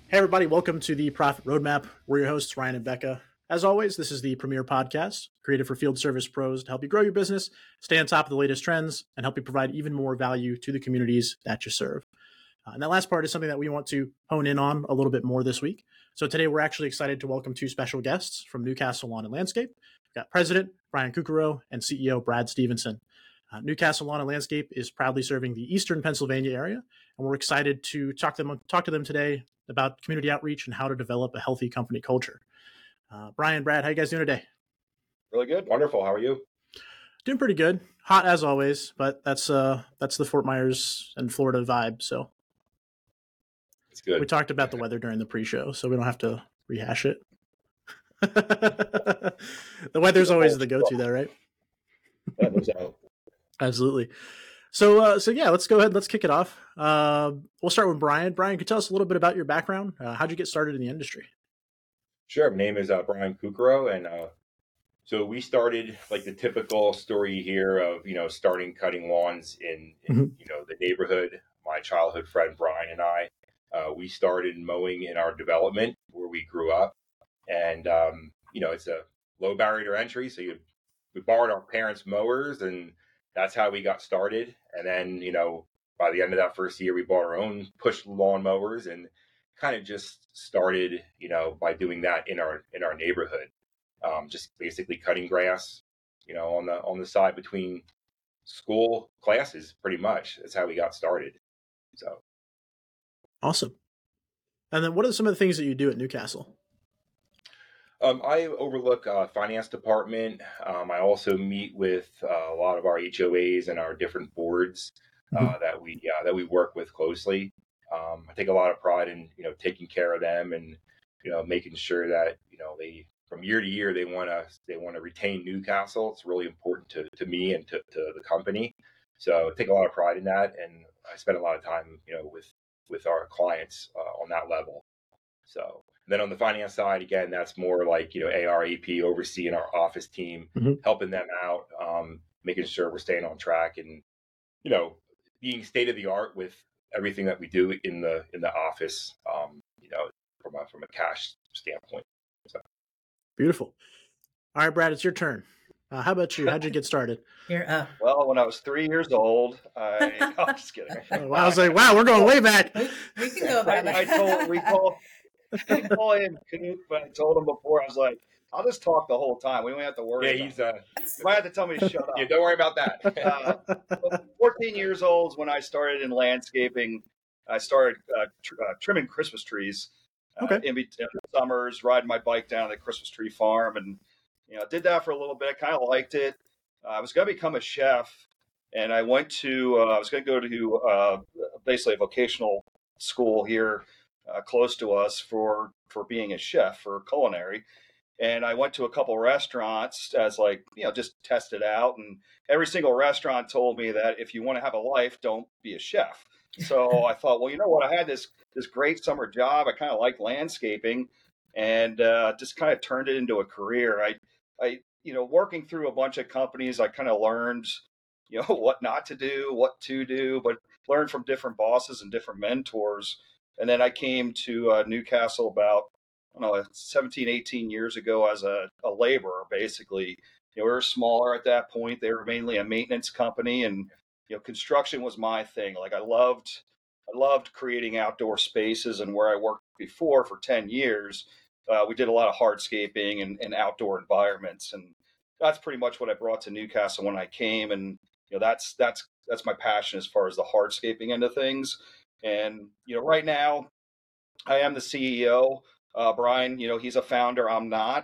Hey, everybody, welcome to the Profit Roadmap. We're your hosts, Ryan and Becca. As always, this is the premier podcast created for field service pros to help you grow your business, stay on top of the latest trends, and help you provide even more value to the communities that you serve. And that last part is something that we want to hone in on a little bit more this week. So today we're actually excited to welcome two special guests from Newcastle Lawn and Landscape. We've got President Brian Kukuro and CEO Brad Stevenson. Newcastle Lawn and Landscape is proudly serving the Eastern Pennsylvania area, and we're excited to talk to them today about community outreach and how to develop a healthy company culture. Brian, Brad, how you guys doing today? Really good. Wonderful. How are you? Doing pretty good. Hot as always, but that's the Fort Myers and Florida vibe. So it's good. We talked about the weather during the pre-show, so we don't have to rehash it. The weather's always the go-to though, right? Absolutely. So yeah, let's go ahead. Let's kick it off. We'll start with Brian. Brian, could you tell us a little bit about your background? How'd you get started in the industry? Sure. My name is Brian Kukuro, and so we started like the typical story here of starting cutting lawns in the neighborhood. My childhood friend Brian and I, we started mowing in our development where we grew up, and it's a low barrier to entry. So we borrowed our parents' mowers, and that's how we got started. And then, by the end of that first year, we bought our own push lawn mowers and kind of just started, by doing that in our neighborhood, just basically cutting grass, on the side between school classes, pretty much. That's how we got started. So. Awesome. And then what are some of the things that you do at Newcastle? I overlook finance department. I also meet with a lot of our HOAs and our different boards that we work with closely. I take a lot of pride in taking care of them and making sure that they from year to year they want to retain Newcastle. It's really important to me and to the company. So I take a lot of pride in that, and I spend a lot of time with our clients on that level. So. Then on the finance side, again, that's more like, AR, AP, overseeing our office team, helping them out, making sure we're staying on track and, being state of the art with everything that we do in the office, from a cash standpoint. So. Beautiful. All right, Brad, it's your turn. How about you? How'd you get started? Well, when I was 3 years old, no, I'm just kidding. I was like, wow, we're going way back. We can go back. I call him Canute, but I told him before, I was like, I'll just talk the whole time. We don't have to worry. Yeah, you might have to tell me to shut up. Yeah, don't worry about that. 14 years old is when I started in landscaping. I started trimming Christmas trees in between summers, riding my bike down to the Christmas tree farm, and did that for a little bit. I kind of liked it. I was going to become a chef, and I went to I was going to go to basically a vocational school here close to us for being a chef for culinary. And I went to a couple restaurants as just test it out. And every single restaurant told me that if you want to have a life, don't be a chef. So I thought, well, you know what? I had this great summer job. I kind of liked landscaping, and just kind of turned it into a career. I working through a bunch of companies, I kind of learned, what not to do, what to do, but learned from different bosses and different mentors. And then I came to Newcastle about, 17, 18 years ago as a laborer, basically. We were smaller at that point. They were mainly a maintenance company, and, construction was my thing. Like I loved creating outdoor spaces, and where I worked before for 10 years, we did a lot of hardscaping and outdoor environments. And that's pretty much what I brought to Newcastle when I came. And, that's my passion as far as the hardscaping end of things. And, right now I am the CEO. Brian, he's a founder. I'm not.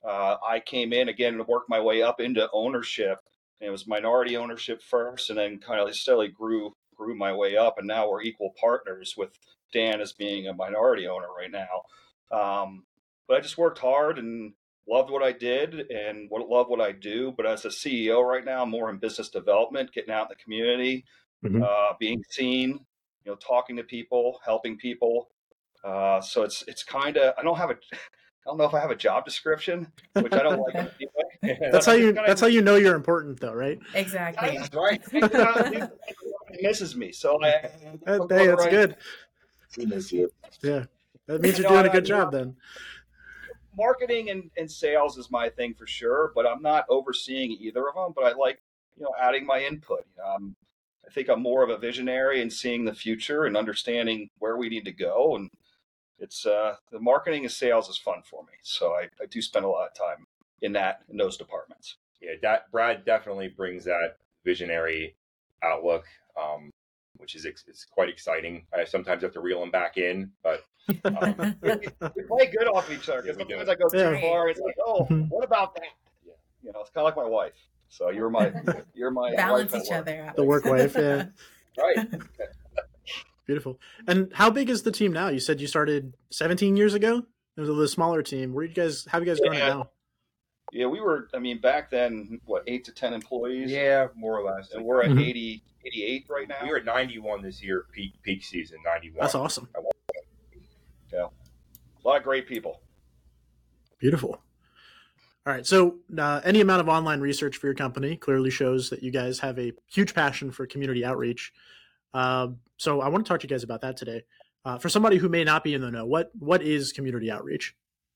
I came in again to work my way up into ownership. And it was minority ownership first, and then kind of steadily grew my way up. And now we're equal partners with Dan as being a minority owner right now. But I just worked hard and loved what I did and loved what I do. But as a CEO right now, I'm more in business development, getting out in the community, being seen, talking to people, helping people. So it's kind of, I don't know if I have a job description, which I don't like anyway. That's how you know you're important, though, right? Exactly. That's right. It misses me. So hey, that's good. We miss you. Yeah. That means you're doing a good job then. Marketing and sales is my thing for sure, but I'm not overseeing either of them. But I like, adding my input. I think I'm more of a visionary and seeing the future and understanding where we need to go. And it's the marketing and sales is fun for me. So I do spend a lot of time in those departments. Yeah, Brad definitely brings that visionary outlook, which is it's quite exciting. I sometimes have to reel him back in, but we play good off each other because sometimes I go too far. It's like, oh, what about that? Yeah. It's kind of like my wife. So you're my balance wife each other out. The work wife, yeah. Right. Beautiful. And how big is the team now? You said you started 17 years ago. It was a little smaller team. How have you guys grown it now? Yeah, we were, back then, 8 to 10 employees? Yeah, more or less. And we're at 80, 88 right now. We were at 91 this year, peak season, 91. That's awesome. Yeah. A lot of great people. Beautiful. All right. So any amount of online research for your company clearly shows that you guys have a huge passion for community outreach. So I want to talk to you guys about that today. For somebody who may not be in the know, what is community outreach?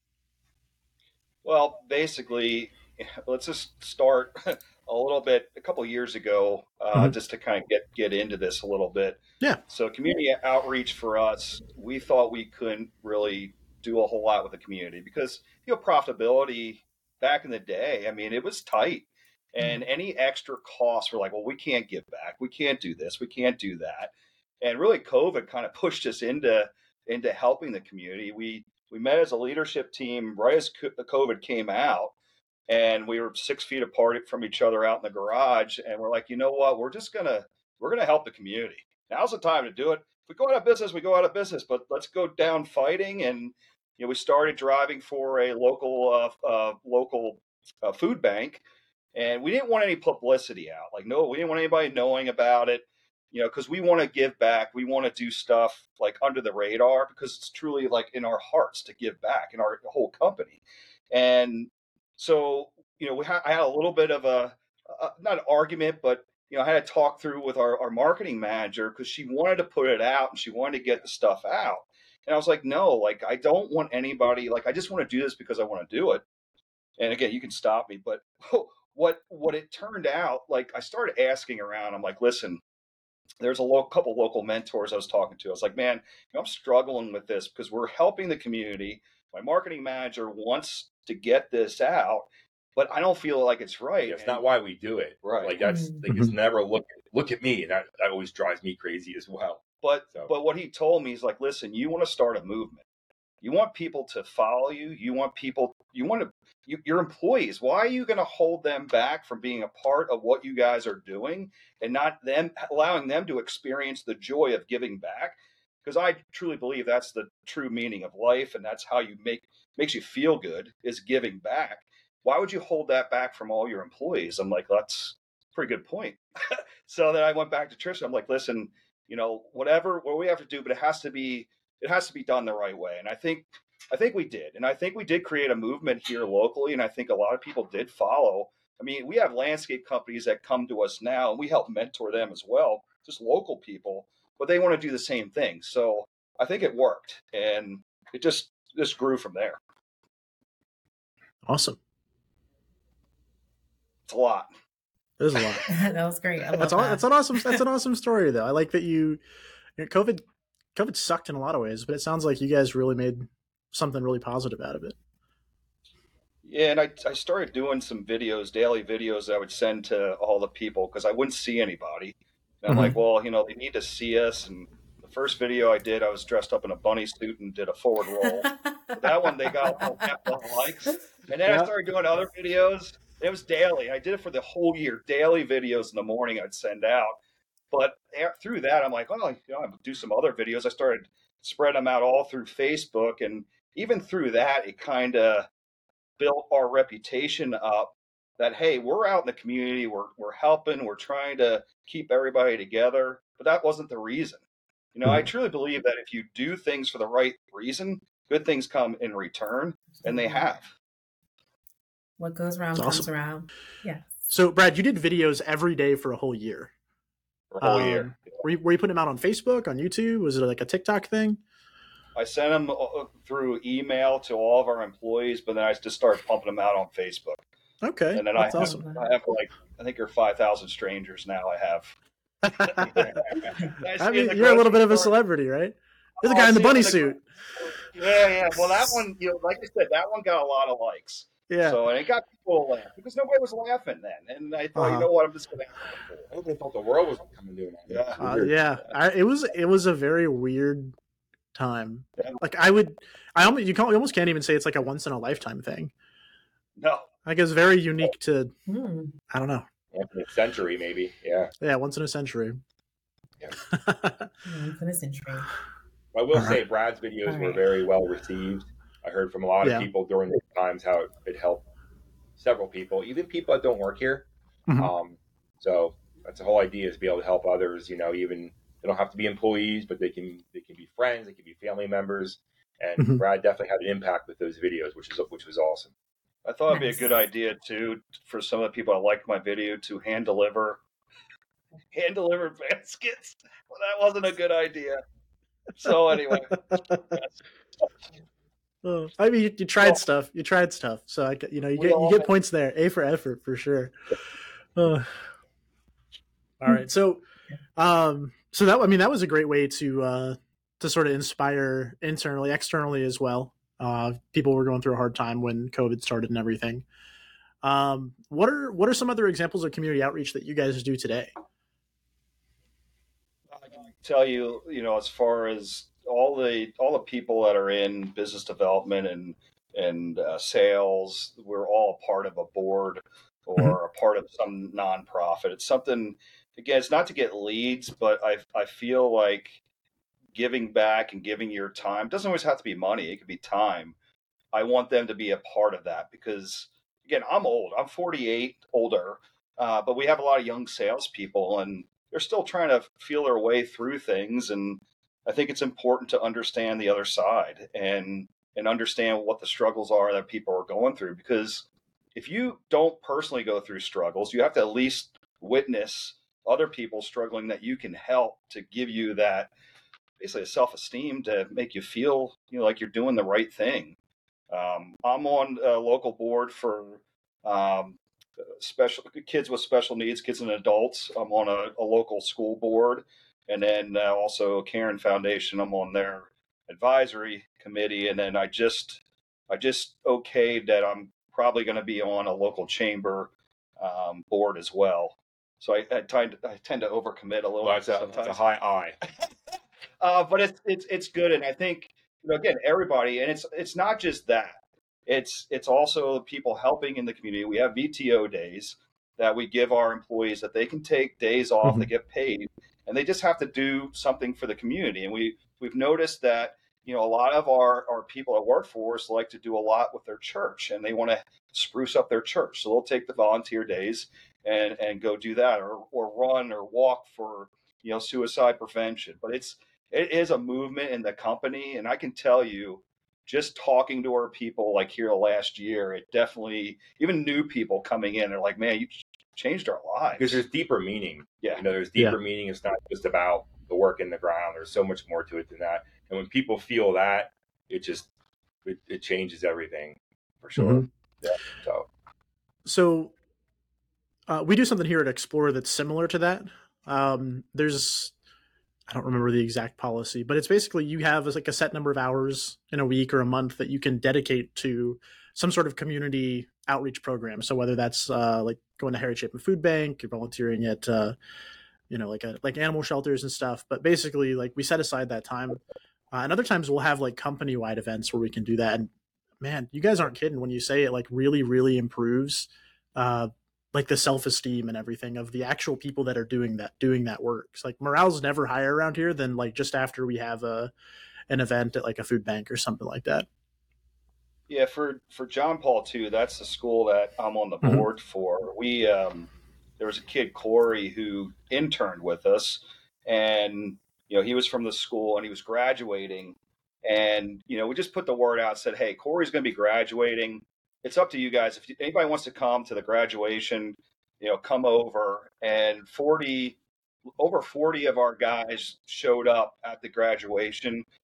Well, basically, let's just start a couple of years ago, just to kind of get into this a little bit. Yeah. So community outreach for us, we thought we couldn't really do a whole lot with the community because, profitability back in the day, it was tight. And any extra costs were like, well, we can't give back. We can't do this. We can't do that. And really COVID kind of pushed us into helping the community. We met as a leadership team right as COVID came out, and we were 6 feet apart from each other out in the garage. And we're like, you know what? We're going to help the community. Now's the time to do it. If we go out of business, we go out of business, but let's go down fighting. And, we started driving for a local food bank, and we didn't want any publicity out. We didn't want anybody knowing about it, because we want to give back. We want to do stuff like under the radar because it's truly like in our hearts to give back in our whole company. And so, I had a little bit of not an argument, but, I had to talk through with our marketing manager because she wanted to put it out and she wanted to get the stuff out. And I was like, no, I don't want anybody, I just want to do this because I want to do it. And again, you can stop me, but what it turned out, I started asking around. I'm like, listen, there's a couple local mentors I was talking to. I was like, man, I'm struggling with this because we're helping the community. My marketing manager wants to get this out, but I don't feel like it's right. Yeah, it's not why we do it. Right. That's it's never look at me. And that always drives me crazy as well. But what he told me is listen, you want to start a movement. You want people to follow you. Your employees, why are you going to hold them back from being a part of what you guys are doing and not allowing them to experience the joy of giving back? Because I truly believe that's the true meaning of life. And that's how you makes you feel good is giving back. Why would you hold that back from all your employees? I'm like, that's a pretty good point. So then I went back to Trisha. I'm like, listen, what we have to do, but it has to be done the right way. And I think we did. And I think we did create a movement here locally. And I think a lot of people did follow. We have landscape companies that come to us now and we help mentor them as well, just local people, but they want to do the same thing. So I think it worked and it just grew from there. Awesome. It's a lot. It is a lot. That was great. That's an awesome story though. I like that COVID sucked in a lot of ways, but it sounds like you guys really made something really positive out of it. Yeah, and I started doing some daily videos that I would send to all the people because I wouldn't see anybody. And I'm like, well, they need to see us. And the first video I did, I was dressed up in a bunny suit and did a forward roll. That one, they got a lot of likes. And then I started doing other videos. It was daily. I did it for the whole year, daily videos in the morning I'd send out. But through that, I'm like, oh, I do some other videos. I started spreading them out all through Facebook. And even through that, it kind of built our reputation up that, hey, we're out in the community. We're helping. We're trying to keep everybody together. But that wasn't the reason. I truly believe that if you do things for the right reason, good things come in return. And they have. What goes around comes around. Yeah. So, Brad, you did videos every day for a whole year. For a whole year. Were you putting them out on Facebook, on YouTube? Was it like a TikTok thing? I send them through email to all of our employees, but then I just start pumping them out on Facebook. Okay, And then that's awesome. I have like, I think you're 5,000 strangers now. I have. I mean, you're a little bit of a celebrity, right? There's a guy in the bunny suit. Yeah. Well, that one, like I said, that one got a lot of likes. Yeah. So, and it got people to laugh because nobody was laughing then. And I thought, you know what, I'm just going to have I would have thought the world was coming doing that. Yeah. It was a very weird time. Yeah. Like you almost can't even say it's like a once in a lifetime thing. No. Like it's very unique to, I don't know. Once in a century, maybe. Yeah. Yeah, once in a century. Yeah. Once in a century. I will say Brad's videos were very well received. I heard from a lot of people during those times how it helped several people, even people that don't work here. Mm-hmm. So that's the whole idea, is to be able to help others. Even they don't have to be employees, but they can be friends, they can be family members. And Brad definitely had an impact with those videos, which was awesome. I thought it'd be a good idea too for some of the people that liked my video to hand deliver baskets. Well, that wasn't a good idea. So anyway, I mean, you tried stuff. You tried stuff. So you get points there. A for effort for sure. All right. So that was a great way to sort of inspire internally, externally as well. People were going through a hard time when COVID started and everything. What are some other examples of community outreach that you guys do today? I can tell you, as far as all the people that are in business development and sales, we're all a part of a board or a part of some nonprofit. It's something, again, it's not to get leads, but I feel like giving back and giving your time doesn't always have to be money. It could be time. I want them to be a part of that because, again, I'm old. I'm 48, older, but we have a lot of young salespeople, and they're still trying to feel their way through things. And I think it's important to understand the other side and understand what the struggles are that people are going through. Because if you don't personally go through struggles, you have to at least witness other people struggling that you can help to give you that, basically a self-esteem to make you feel, like you're doing the right thing. I'm on a local board for special kids with special needs, kids and adults. I'm on a local school board, and then also Caron Foundation. I'm on their advisory committee, and then I just okayed that I'm probably going to be on a local chamber board as well. So I tend to overcommit a little bit sometimes. That's a high eye. But it's good, and I think again, everybody, and it's not just that. It's also people helping in the community. We have VTO days that we give our employees that they can take days off, they get paid, and they just have to do something for the community. And we've noticed that a lot of our people that work for us like to do a lot with their church, and they want to spruce up their church, so they'll take the volunteer days and go do that, or run or walk for suicide prevention. But it is a movement in the company. And I can tell you, just talking to our people like here last year, it definitely, even new people coming in, they're like, man, you changed our lives. Because there's deeper meaning. Yeah. There's deeper meaning. It's not just about the work in the ground. There's so much more to it than that. And when people feel that, it changes everything for sure. Yeah. So we do something here at Explore that's similar to that. I don't remember the exact policy, but it's basically you have like a set number of hours in a week or a month that you can dedicate to some sort of community outreach program. So whether that's like going to Harry Chapin Food Bank, you're volunteering at like animal shelters and stuff. But basically, like, we set aside that time. And other times we'll have like company-wide events where we can do that. And man, you guys aren't kidding when you say it like really, really improves like the self-esteem and everything of the actual people that are doing that work. It's like morale's never higher around here than like just after we have an event at like a food bank or something like that. Yeah, for John Paul too, that's the school that I'm on the board for. We there was a kid, Corey, who interned with us, and he was from the school and he was graduating, and we just put the word out, said, hey, Corey's going to be graduating. It's up to you guys. If anybody wants to come to the graduation, come over. And over 40 of our guys showed up at the graduation.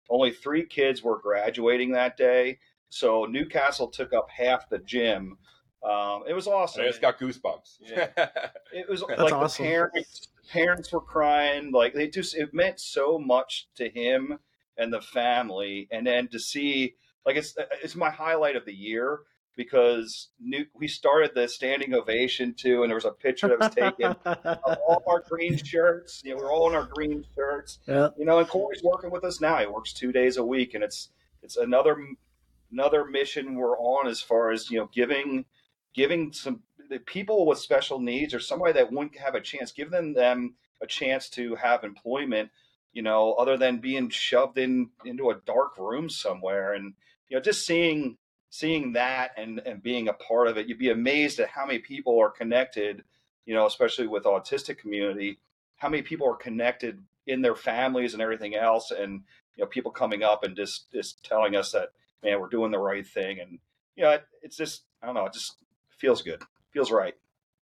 Only 3 kids were graduating that day. So Newcastle took up half the gym. It was awesome. I just got goosebumps. Yeah. It was That's like awesome. the parents were crying. Like it meant so much to him and the family. And then to see, like, it's my highlight of the year because we started the standing ovation too. And there was a picture that was taken of all our green shirts. You know, we're all in our green shirts, Yeah. you know, and Corey's working with us now. He works 2 days a week, and it's another mission we're on as far as, you know, giving some the people with special needs or somebody that wouldn't have a chance, giving them a chance to have employment, you know, other than being shoved into a dark room somewhere. And, you know, just seeing that and being a part of it, you'd be amazed at how many people are connected, you know, especially with autistic community, how many people are connected in their families and everything else. And, you know, people coming up and just telling us that, man, we're doing the right thing. And, you know, it's just, I don't know, it just feels good. Feels right.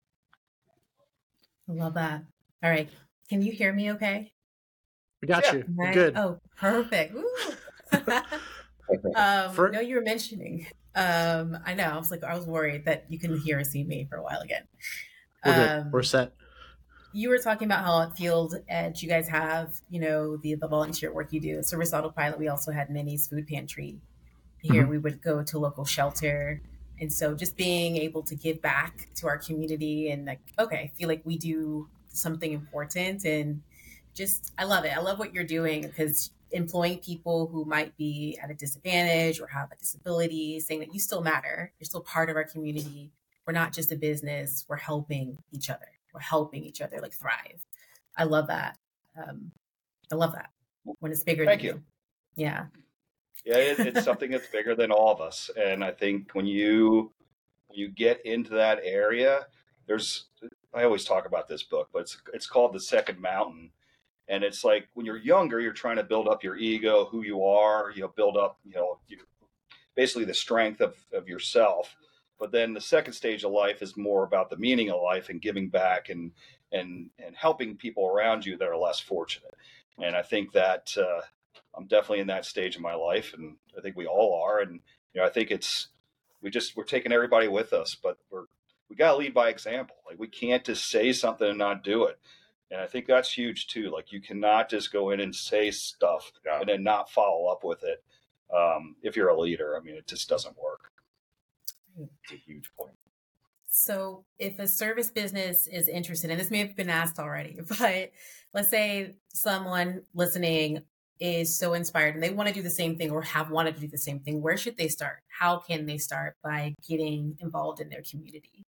I love that. All right. Can you hear me okay? We got Yeah. you. We're Right. good. Oh, perfect. No, you were mentioning. I know. I was worried that you couldn't hear or see me for a while again. We're good. We're set. You were talking about how at Field Edge you guys have, you know, the volunteer work you do. At Service Autopilot, we also had Minnie's Food Pantry. Here we would go to a local shelter. And so just being able to give back to our community and like, okay, I feel like we do something important and just, I love it. I love what you're doing because employing people who might be at a disadvantage or have a disability, saying that you still matter. You're still part of our community. We're not just a business. We're helping each other. We're helping each other like thrive. I love that. I love that when it's bigger Thank than you. Yeah. Yeah, it's something that's bigger than all of us. And I think when you get into that area, I always talk about this book, but it's called The Second Mountain. And it's like when you're younger, you're trying to build up your ego, who you are, you know, build up, you know, basically the strength of yourself. But then the second stage of life is more about the meaning of life and giving back and helping people around you that are less fortunate. And I think that I'm definitely in that stage of my life, and I think we all are. And you know, I think we're taking everybody with us, but we got to lead by example. Like we can't just say something and not do it. And I think that's huge too. Like you cannot just go in and say stuff and then not follow up with it. If you're a leader, I mean, it just doesn't work. It's a huge point. So if a service business is interested, and this may have been asked already, but let's say someone listening is so inspired and they want to do the same thing or have wanted to do the same thing, where should they start? How can they start by getting involved in their community?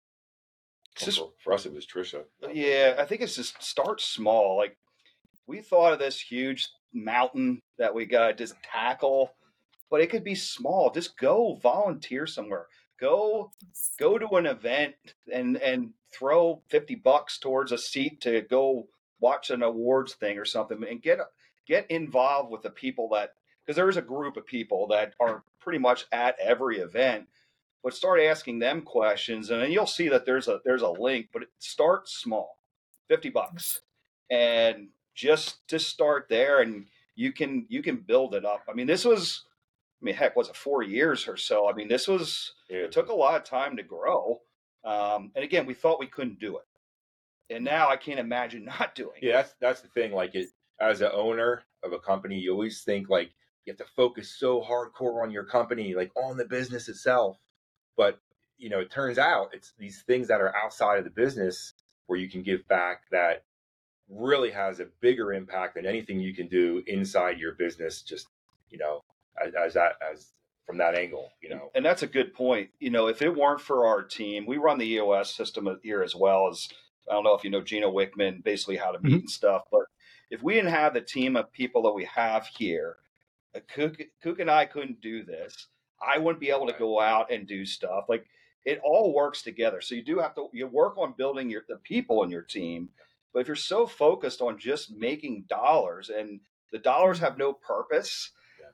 For us, it was Trisha. Yeah, I think it's just start small. Like we thought of this huge mountain that we got to just tackle, but it could be small. Just go volunteer somewhere. Go to an event and throw $50 towards a seat to go watch an awards thing or something, and get involved with the people because there's a group of people that are pretty much at every event. But start asking them questions, and then you'll see that there's a link. But start small, $50, and just start there, and you can build it up. I mean, heck, was it 4 years or so? I mean, it took a lot of time to grow. And again, we thought we couldn't do it, and now I can't imagine not doing it. Yeah, that's the thing. Like as an owner of a company, you always think like you have to focus so hardcore on your company, like on the business itself. But, you know, it turns out it's these things that are outside of the business where you can give back that really has a bigger impact than anything you can do inside your business, just, you know, as from that angle, you know. And that's a good point. You know, if it weren't for our team, we run the EOS system here as well as, I don't know if you know Gino Wickman, basically how to meet and stuff. But if we didn't have the team of people that we have here, Cook and I couldn't do this. I wouldn't be able to go out and do stuff. Like it all works together. So you work on building the people in your team. But if you're so focused on just making dollars and the dollars have no purpose,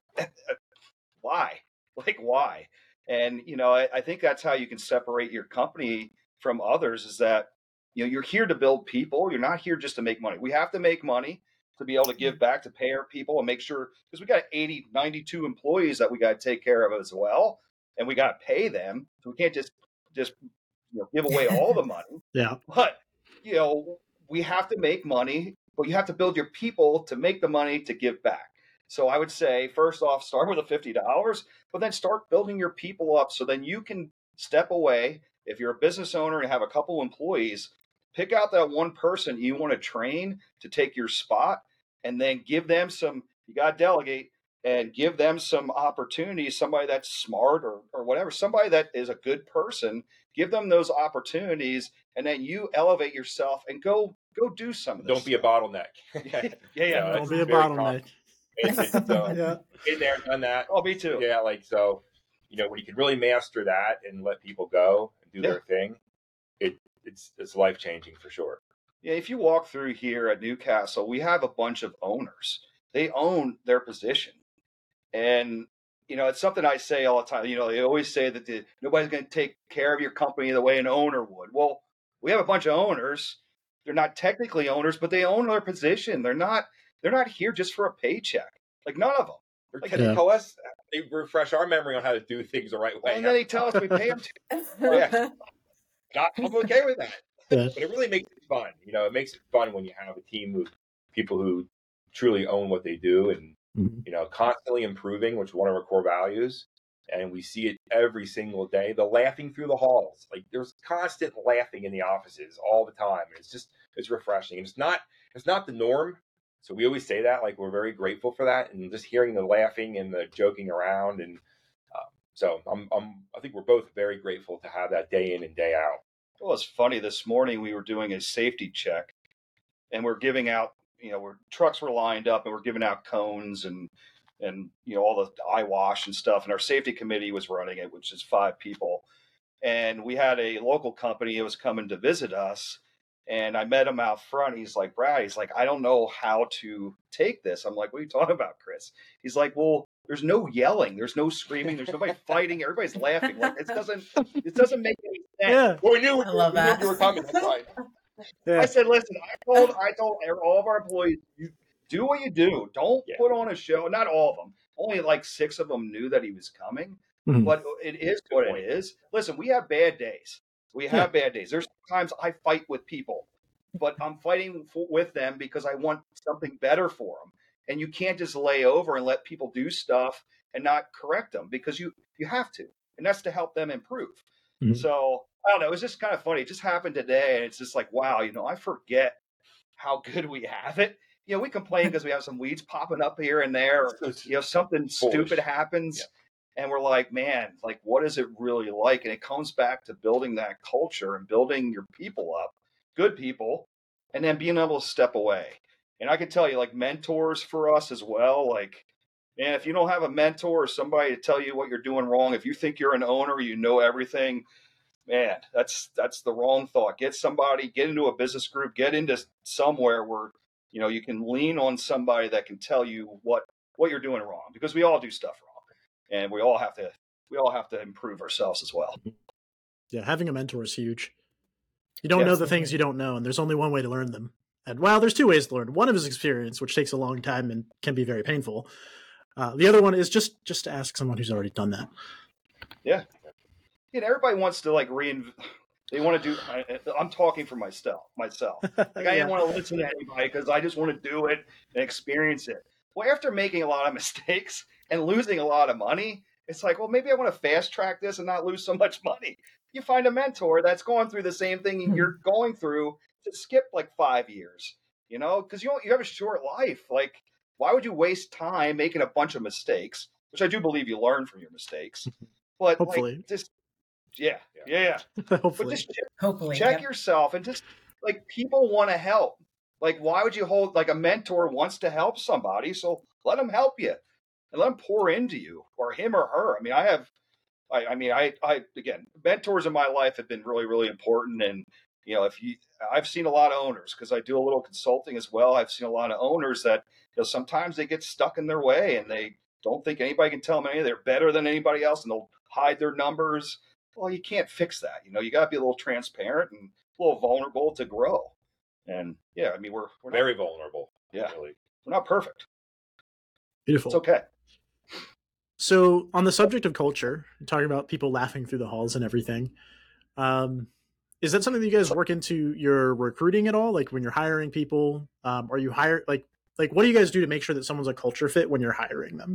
why? Like why? And you know, I think that's how you can separate your company from others is that, you know, you're here to build people. You're not here just to make money. We have to make money to be able to give back, to pay our people and make sure, because we got 92 employees that we got to take care of as well. And we got to pay them. So we can't just give away all the money. Yeah. But, we have to make money, but you have to build your people to make the money to give back. So I would say, first off, start with the $50, but then start building your people up so then you can step away. If you're a business owner and have a couple employees, pick out that one person you want to train to take your spot, and then give them you got to delegate and give them some opportunities, somebody that's smart or whatever, somebody that is a good person, give them those opportunities, and then you elevate yourself and go do some of this. Don't be a bottleneck. Yeah. Don't be a bottleneck. So, been there, done that. Oh, me too. Yeah, when you can really master that and let people go and do their thing, it's life-changing for sure. Yeah, if you walk through here at Newcastle, we have a bunch of owners. They own their position. And, it's something I say all the time. They always say that nobody's going to take care of your company the way an owner would. Well, we have a bunch of owners. They're not technically owners, but they own their position. They're not here just for a paycheck. Like, none of them. Tell us, they refresh our memory on how to do things the right way. And then they tell us we pay them too. I'm okay with that. Yeah. But it really makes it fun. It makes it fun when you have a team of people who truly own what they do and, constantly improving, which is one of our core values. And we see it every single day. The laughing through the halls. Like, there's constant laughing in the offices all the time. And it's refreshing. And it's not the norm. So we always say that, like, we're very grateful for that. And just hearing the laughing and the joking around. And so I think we're both very grateful to have that day in and day out. Well, it's funny. This morning we were doing a safety check, and we're giving out, trucks were lined up, and we're giving out cones and all the eye wash and stuff. And our safety committee was running it, which is 5 people. And we had a local company that was coming to visit us. And I met him out front. He's like, Brad, I don't know how to take this. I'm like, what are you talking about, Chris? He's like, well, there's no yelling. There's no screaming. There's nobody fighting. Everybody's laughing. Like, it doesn't make any sense. Yeah. Well, we knew you were coming. That's right. Yeah. I said, listen, I told all of our employees, you do what you do. Don't put on a show. Not all of them. Only like 6 of them knew that he was coming. Mm-hmm. But it is what it is. Listen, we have bad days. Bad days. There's times I fight with people, but I'm fighting with them because I want something better for them. And you can't just lay over and let people do stuff and not correct them, because you have to. And that's to help them improve. Mm-hmm. So I don't know. It was just kind of funny. It just happened today. And it's just like, wow, I forget how good we have it. We complain because we have some weeds popping up here and there, or, something stupid happens. Yeah. And we're like, man, like, what is it really like? And it comes back to building that culture and building your people up, good people, and then being able to step away. And I can tell you, like, mentors for us as well. Like, man, if you don't have a mentor or somebody to tell you what you're doing wrong, if you think you're an owner, you know everything, man, that's the wrong thought. Get into a business group, get into somewhere where, you can lean on somebody that can tell you what you're doing wrong, because we all do stuff wrong. And we all have to improve ourselves as well. Yeah, having a mentor is huge. You don't know the things you don't know, and there's only one way to learn them. And there's 2 ways to learn. One is experience, which takes a long time and can be very painful. The other one is just to ask someone who's already done that. Yeah. Everybody wants to they want to do. I'm talking for myself. Like, I didn't want to listen to anybody because I just want to do it and experience it. Well, after making a lot of mistakes and losing a lot of money, it's like, well, maybe I want to fast track this and not lose so much money. You find a mentor that's going through the same thing you're going through, to skip like 5 years, because you have a short life. Like, why would you waste time making a bunch of mistakes, which I do believe you learn from your mistakes, but hopefully. Like, just, yeah. Hopefully. But just check yourself, and just, like, people want to help. Like, why would you hold, like, a mentor wants to help somebody, so let them help you and let them pour into you, or him or her. I mean, again, mentors in my life have been really, really important. And, I've seen a lot of owners, because I do a little consulting as well. I've seen a lot of owners that, sometimes they get stuck in their way and they don't think anybody can tell them anything. They're better than anybody else, and they'll hide their numbers. Well, you can't fix that. You got to be a little transparent and a little vulnerable to grow. And we're very vulnerable. Yeah. Really. We're not perfect. Beautiful. It's okay. So on the subject of culture, talking about people laughing through the halls and everything, is that something that you guys work into your recruiting at all? Like when you're hiring people, are you hire like what do you guys do to make sure that someone's a culture fit when you're hiring them?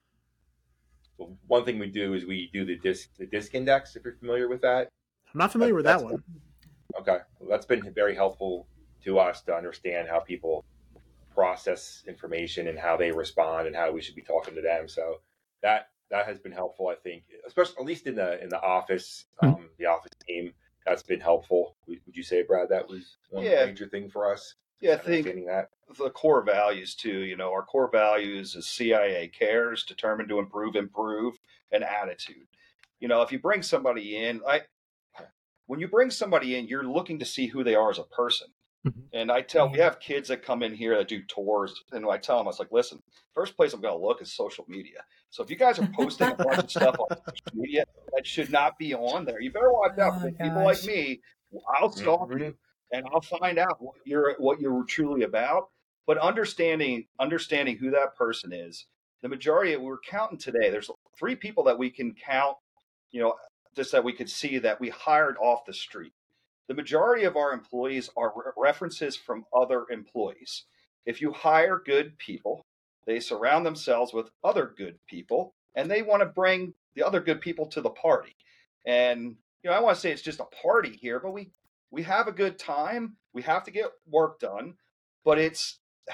Well, one thing we do is we do the DISC index, if you're familiar with that. I'm not familiar with that one. Okay. Well, that's been very helpful to us to understand how people process information and how they respond and how we should be talking to them. So that has been helpful, I think, especially at least in the office, the office team. That's been helpful. Would you say, Brad, that was one major thing for us? Yeah, I think that the core values too. Our core values is CIA cares, determined to improve, and attitude. If you bring somebody in, when you bring somebody in, you're looking to see who they are as a person. And we have kids that come in here that do tours, and I tell them, I was like, listen, first place I'm going to look is social media. So if you guys are posting a bunch of stuff on social media that should not be on there, you better watch out. People like me, I'll stalk you and I'll find out what you're truly about. But understanding who that person is, the majority we're counting today, there's 3 people that we can count, just that we could see that we hired off the street. The majority of our employees are references from other employees. If you hire good people, they surround themselves with other good people, and they want to bring the other good people to the party. And, I want to say it's just a party here, but we have a good time. We have to get work done, but it's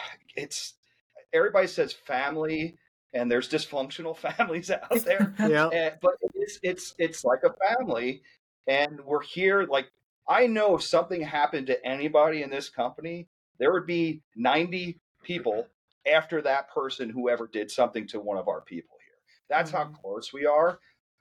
everybody says family, and there's dysfunctional families out there. But it's like a family, and we're here. Like, I know if something happened to anybody in this company, there would be 90 people after that person who ever did something to one of our people here. That's how close we are.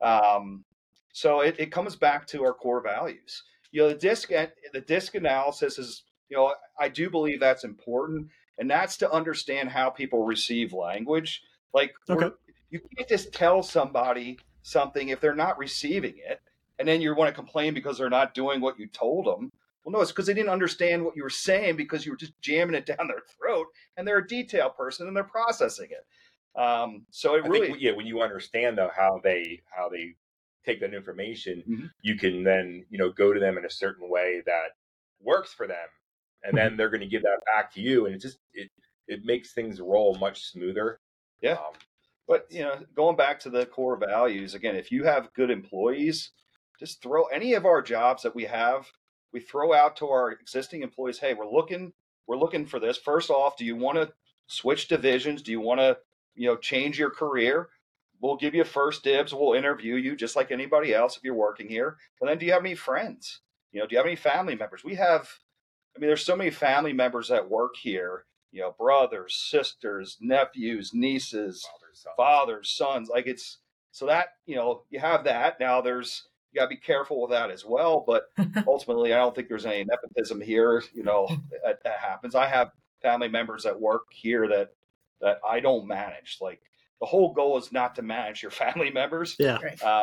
So it comes back to our core values. The DISC analysis is, I do believe that's important, and that's to understand how people receive language. Like, you can't just tell somebody something if they're not receiving it, and then you want to complain because they're not doing what you told them. Well, no, it's because they didn't understand what you were saying because you were just jamming it down their throat, and they're a detail person and they're processing it. So I think when you understand though how they take that information, you can then go to them in a certain way that works for them, and then they're going to give that back to you, and it makes things roll much smoother. Yeah. But going back to the core values again, if you have good employees, just throw any of our jobs that we throw out to our existing employees. Hey, we're looking for this. First off, do you want to switch divisions? Do you want to, change your career? We'll give you first dibs. We'll interview you just like anybody else if you're working here. And then, do you have any friends? Do you have any family members? There's so many family members that work here. Brothers, sisters, nephews, nieces, fathers, sons. Like, it's so that you have that. Now you got to be careful with that as well. But ultimately, I don't think there's any nepotism here. That happens. I have family members that work here that I don't manage. Like, the whole goal is not to manage your family members. Yeah.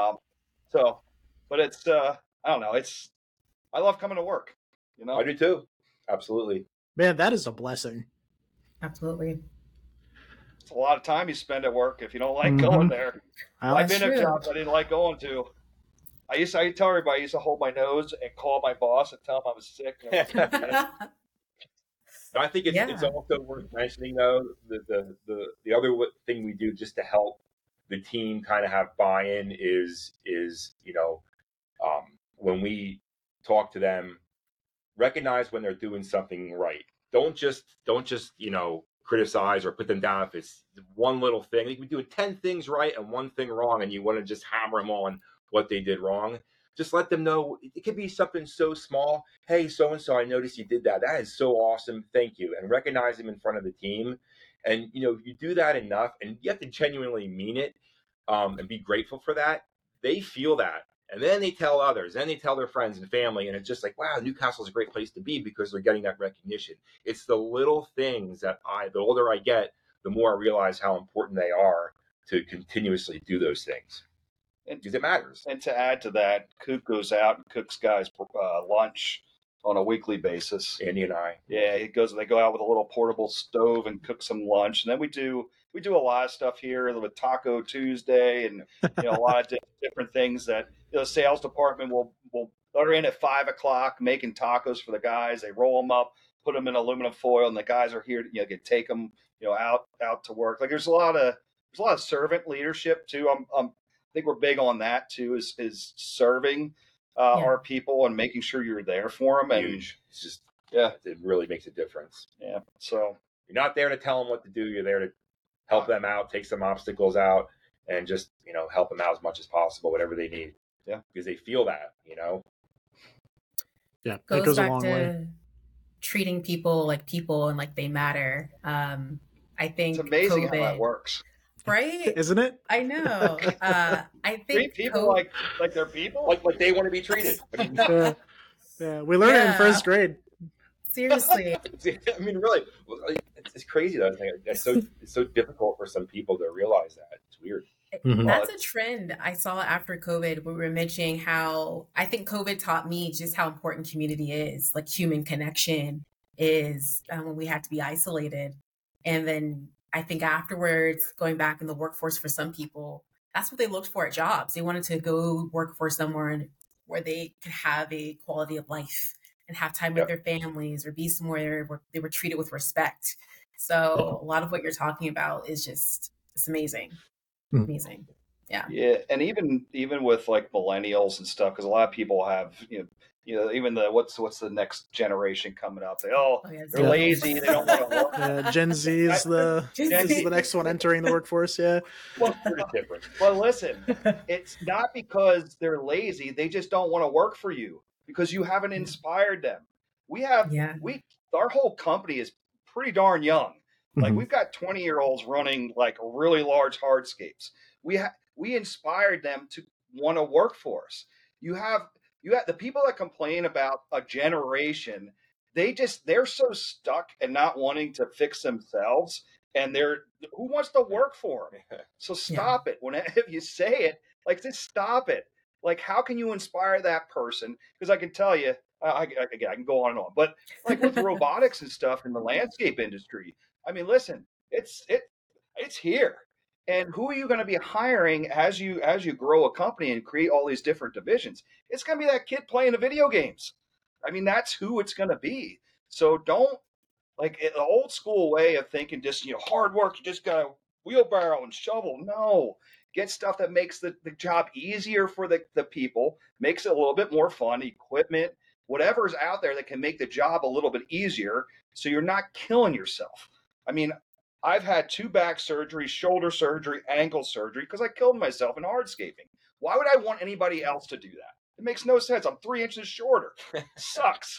But it's I don't know. I love coming to work. I do too. Absolutely. Man, that is a blessing. Absolutely. It's a lot of time you spend at work if you don't like going there. I've been at jobs I didn't like going to. I tell everybody I used to hold my nose and call my boss and tell him I was sick. I think it's also worth mentioning though the other thing we do just to help the team kind of have buy-in is when we talk to them, recognize when they're doing something right. Don't just criticize or put them down if it's one little thing. They could be doing 10 things right and one thing wrong, and you want to just hammer them on what they did wrong. Just let them know. It could be something so small. Hey, so-and-so, I noticed you did that. That is so awesome. Thank you. And recognize them in front of the team. And, you do that enough, and you have to genuinely mean it and be grateful for that. They feel that. And then they tell others, then they tell their friends and family. And it's just like, wow, Newcastle's a great place to be because they're getting that recognition. It's the little things that the older I get, the more I realize how important they are to continuously do those things. Because it matters. And to add to that, Coop goes out and cooks guys lunch on a weekly basis. Andy and I. Yeah, they go out with a little portable stove and cook some lunch, and then we do a lot of stuff here with Taco Tuesday, and a lot of different things that the sales department will they're in at 5 o'clock making tacos for the guys. They roll them up, put them in aluminum foil, and the guys are here to can take them out to work. Like there's a lot of servant leadership too. I think we're big on that too. Is serving our people and making sure you're there for them. And huge. It's just it really makes a difference. Yeah. So you're not there to tell them what to do. You're there to help them out, take some obstacles out, and just help them out as much as possible, whatever they need. Yeah, because they feel that. Yeah, that goes a long way. Treating people like people and like they matter. I think it's amazing how that works. Right? Isn't it? I know. I think treat people like they're people, like they want to be treated. Yeah, we learned it in first grade. Seriously. I mean, really, it's crazy though. It's so difficult for some people to realize that. It's weird. Mm-hmm. That's a trend I saw after COVID. We were mentioning how I think COVID taught me just how important community is, like human connection is when we had to be isolated. And then I think afterwards, going back in the workforce for some people, that's what they looked for at jobs. They wanted to go work for somewhere where they could have a quality of life and have time with their families or be somewhere where they were treated with respect. So a lot of what you're talking about is it's amazing. Amazing. Yeah. Yeah. And even with like millennials and stuff, because a lot of people have, even the what's the next generation coming up? They're lazy. They don't want to work. Gen Z is the next one entering the workforce. Yeah. Well, different. Well, listen, it's not because they're lazy. They just don't want to work for you because you haven't inspired them. Our whole company is pretty darn young. Like we've got 20-year-olds running like really large hardscapes. We inspired them to want to work for us. You have the people that complain about a generation. They're so stuck and not wanting to fix themselves, and who wants to work for them? So stop it. If you say it, like just stop it. Like how can you inspire that person? Because I can tell you, I can go on and on. But like with robotics and stuff in the landscape industry. I mean, listen, it's here. And who are you going to be hiring as you grow a company and create all these different divisions? It's going to be that kid playing the video games. I mean, that's who it's going to be. So don't like the old school way of thinking, just, hard work. You just got to wheelbarrow and shovel. No, get stuff that makes the job easier for the people, makes it a little bit more fun, equipment, whatever's out there that can make the job a little bit easier. So you're not killing yourself. I mean, I've had 2 back surgeries, shoulder surgery, ankle surgery, because I killed myself in hardscaping. Why would I want anybody else to do that? It makes no sense. I'm 3 inches shorter. It sucks.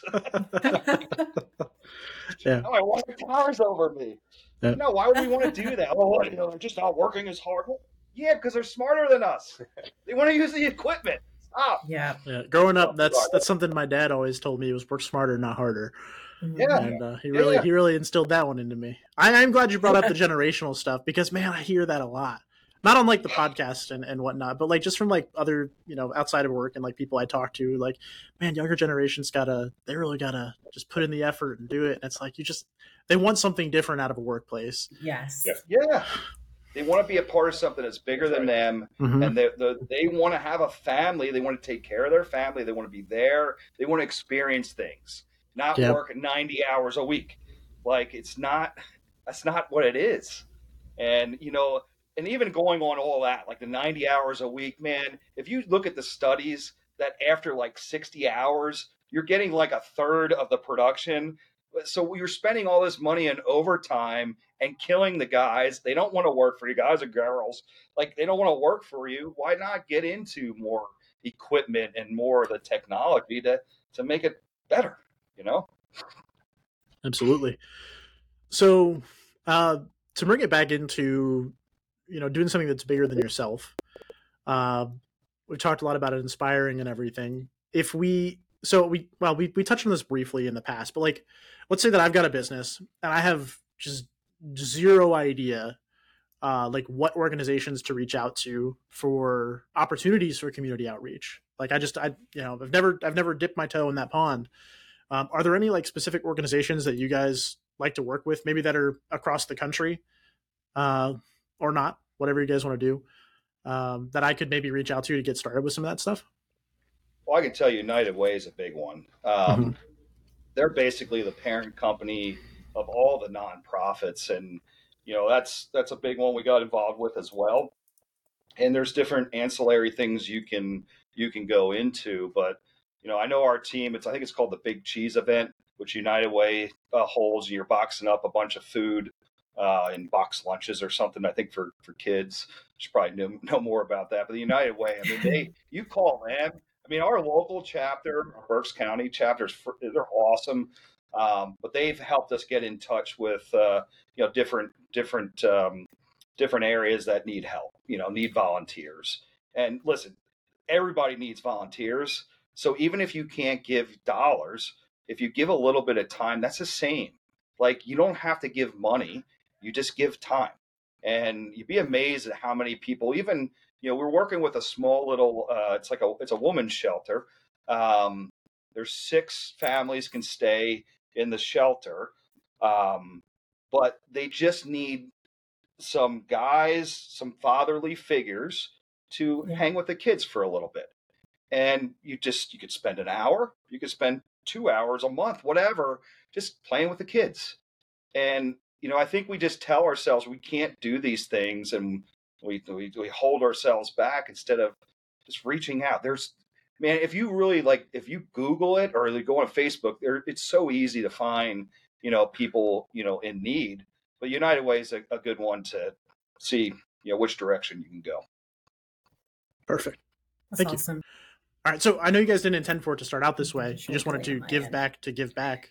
Yeah. I want the towers over me. Yeah. No, why would we want to do that? They're just not working as hard. Well, yeah, because they're smarter than us. They want to use the equipment. Stop. Yeah. Growing up, that's something my dad always told me was work smarter, not harder. Yeah. And he really instilled that one into me. I'm glad you brought up the generational stuff because, man, I hear that a lot. Not on like the podcast and whatnot, but like just from like other, outside of work and like people I talk to, like, man, younger generations they really gotta just put in the effort and do it. And it's like, they want something different out of a workplace. Yes. Yeah. They want to be a part of something that's bigger than them. And they want to have a family. They want to take care of their family. They want to be there. They want to experience things. Not work 90 hours a week. Like that's not what it is. And, and even going on all that, like the 90 hours a week, man, if you look at the studies that after like 60 hours, you're getting like a third of the production. So you're spending all this money on overtime and killing the guys. They don't want to work for you, guys or girls. Like they don't want to work for you. Why not get into more equipment and more of the technology to make it better? Absolutely. So to bring it back into doing something that's bigger than yourself, we've talked a lot about it inspiring and everything. We touched on this briefly in the past, but like let's say that I've got a business and I have just zero idea like what organizations to reach out to for opportunities for community outreach. Like I've never dipped my toe in that pond. Are there any like specific organizations that you guys like to work with, maybe that are across the country, or not, whatever you guys want to do, that I could maybe reach out to get started with some of that stuff? Well, I can tell you United Way is a big one. They're basically the parent company of all the nonprofits, and that's a big one we got involved with as well. And there's different ancillary things you can go into, but I know our team. I think it's called the Big Cheese Event, which United Way holds. You're boxing up a bunch of food in box lunches or something. I think for kids. You should probably know more about that. But the United Way, I mean, you call them. I mean, our local chapter, our Berks County chapters, they're awesome. But they've helped us get in touch with different areas that need help, need volunteers. And listen, everybody needs volunteers. So even if you can't give dollars, if you give a little bit of time, that's the same. Like, you don't have to give money, you just give time. And you'd be amazed at how many people, even, we're working with a small little, it's a woman's shelter. There's 6 families can stay in the shelter. But they just need some guys, some fatherly figures to hang with the kids for a little bit. And you could spend an hour, you could spend 2 hours a month, whatever, just playing with the kids. And, I think we just tell ourselves we can't do these things, and we hold ourselves back instead of just reaching out. If you really if you Google it or go on Facebook, it's so easy to find, people, in need. But United Way is a good one to see, which direction you can go. Perfect. That's Thank awesome. you. All right. So I know you guys didn't intend for it to start out this way. You just wanted to give back to give back.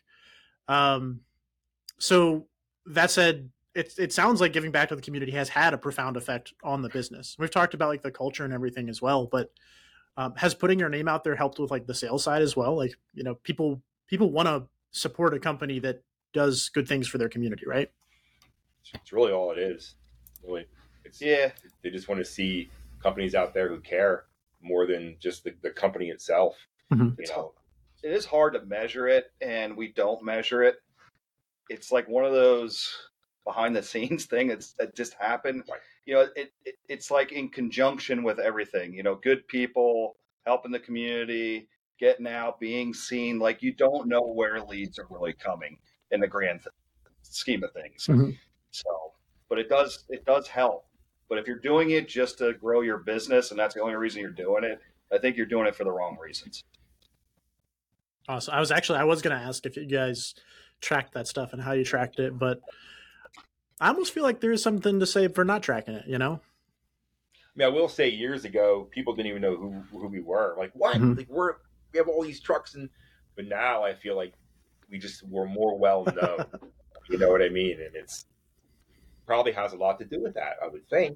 So that said, it sounds like giving back to the community has had a profound effect on the business. We've talked about like the culture and everything as well, but has putting your name out there helped with like the sales side as well? Like, people want to support a company that does good things for their community, right? It's really all it is. Really, they just want to see companies out there who care more than just the company itself. Mm-hmm. It is hard to measure it, and we don't measure it. It's like one of those behind the scenes things that just happened. Right. It's like in conjunction with everything. Good people helping the community, getting out, being seen. Like, you don't know where leads are really coming in the grand scheme of things. Mm-hmm. So, but it does help. But if you're doing it just to grow your business and that's the only reason you're doing it, I think you're doing it for the wrong reasons. Awesome. I was going to ask if you guys tracked that stuff and how you tracked it, but I almost feel like there is something to say for not tracking it, I mean, I will say years ago, people didn't even know who we were. Like, what? Mm-hmm. Like, we have all these trucks, but now I feel like we're more well known. You know what I mean? And it's probably has a lot to do with that, I would think.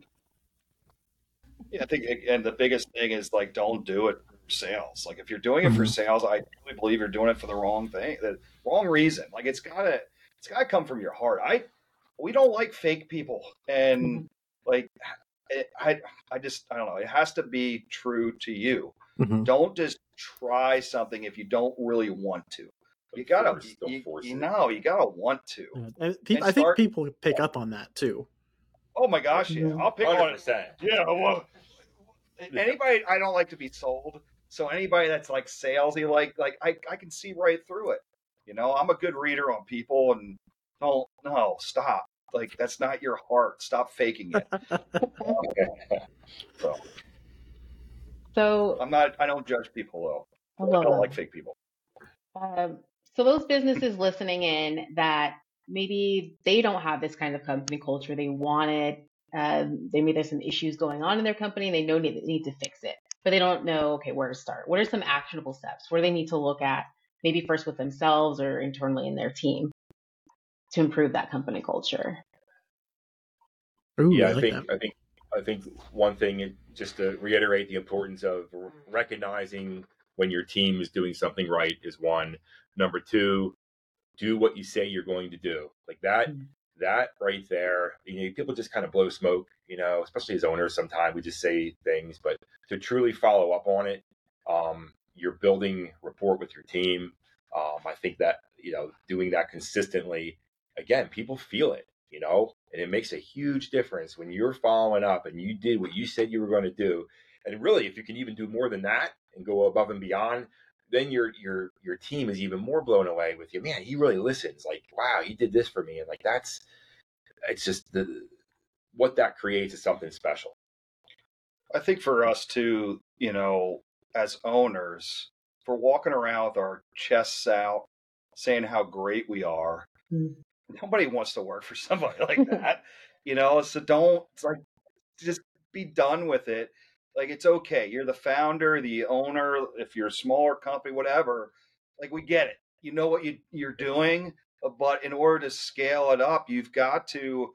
Yeah, I think, and the biggest thing is like, don't do it for sales. Like, if you're doing it for sales, I really believe you're doing it for the wrong thing, the wrong reason. Like, it's gotta come from your heart. We don't like fake people, and like, I don't know. It has to be true to you. Mm-hmm. Don't just try something if you don't really want to. You gotta, you want to. Yeah. And I think people pick up on that too. Oh my gosh, yeah. I'll pick 100%. On it. Yeah, well, anybody, I don't like to be sold. So anybody that's like salesy, like I can see right through it. I'm a good reader on people, and stop. Like, that's not your heart. Stop faking it. So I don't judge people though. I don't like fake people. So those businesses listening in that maybe they don't have this kind of company culture, they want it. Maybe there's some issues going on in their company and they know they need to fix it, but they don't know, where to start. What are some actionable steps where they need to look at, maybe first with themselves or internally in their team, to improve that company culture? Ooh, yeah, I think one thing, just to reiterate the importance of recognizing when your team is doing something right is one. Number two, do what you say you're going to do. Like that right there, people just kind of blow smoke, especially as owners. Sometimes we just say things, but to truly follow up on it, you're building rapport with your team. I think that, doing that consistently, again, people feel it, and it makes a huge difference when you're following up and you did what you said you were going to do. And really, if you can even do more than that and go above and beyond, then your team is even more blown away with you. Man, he really listens. Like, wow, he did this for me. And like, it's just what that creates is something special. I think for us too, as owners, if we're walking around with our chests out saying how great we are, nobody wants to work for somebody like that. So it's like, just be done with it. Like, it's okay. You're the founder, the owner. If you're a smaller company, whatever, like, we get it. You know what you're doing, but in order to scale it up, you've got to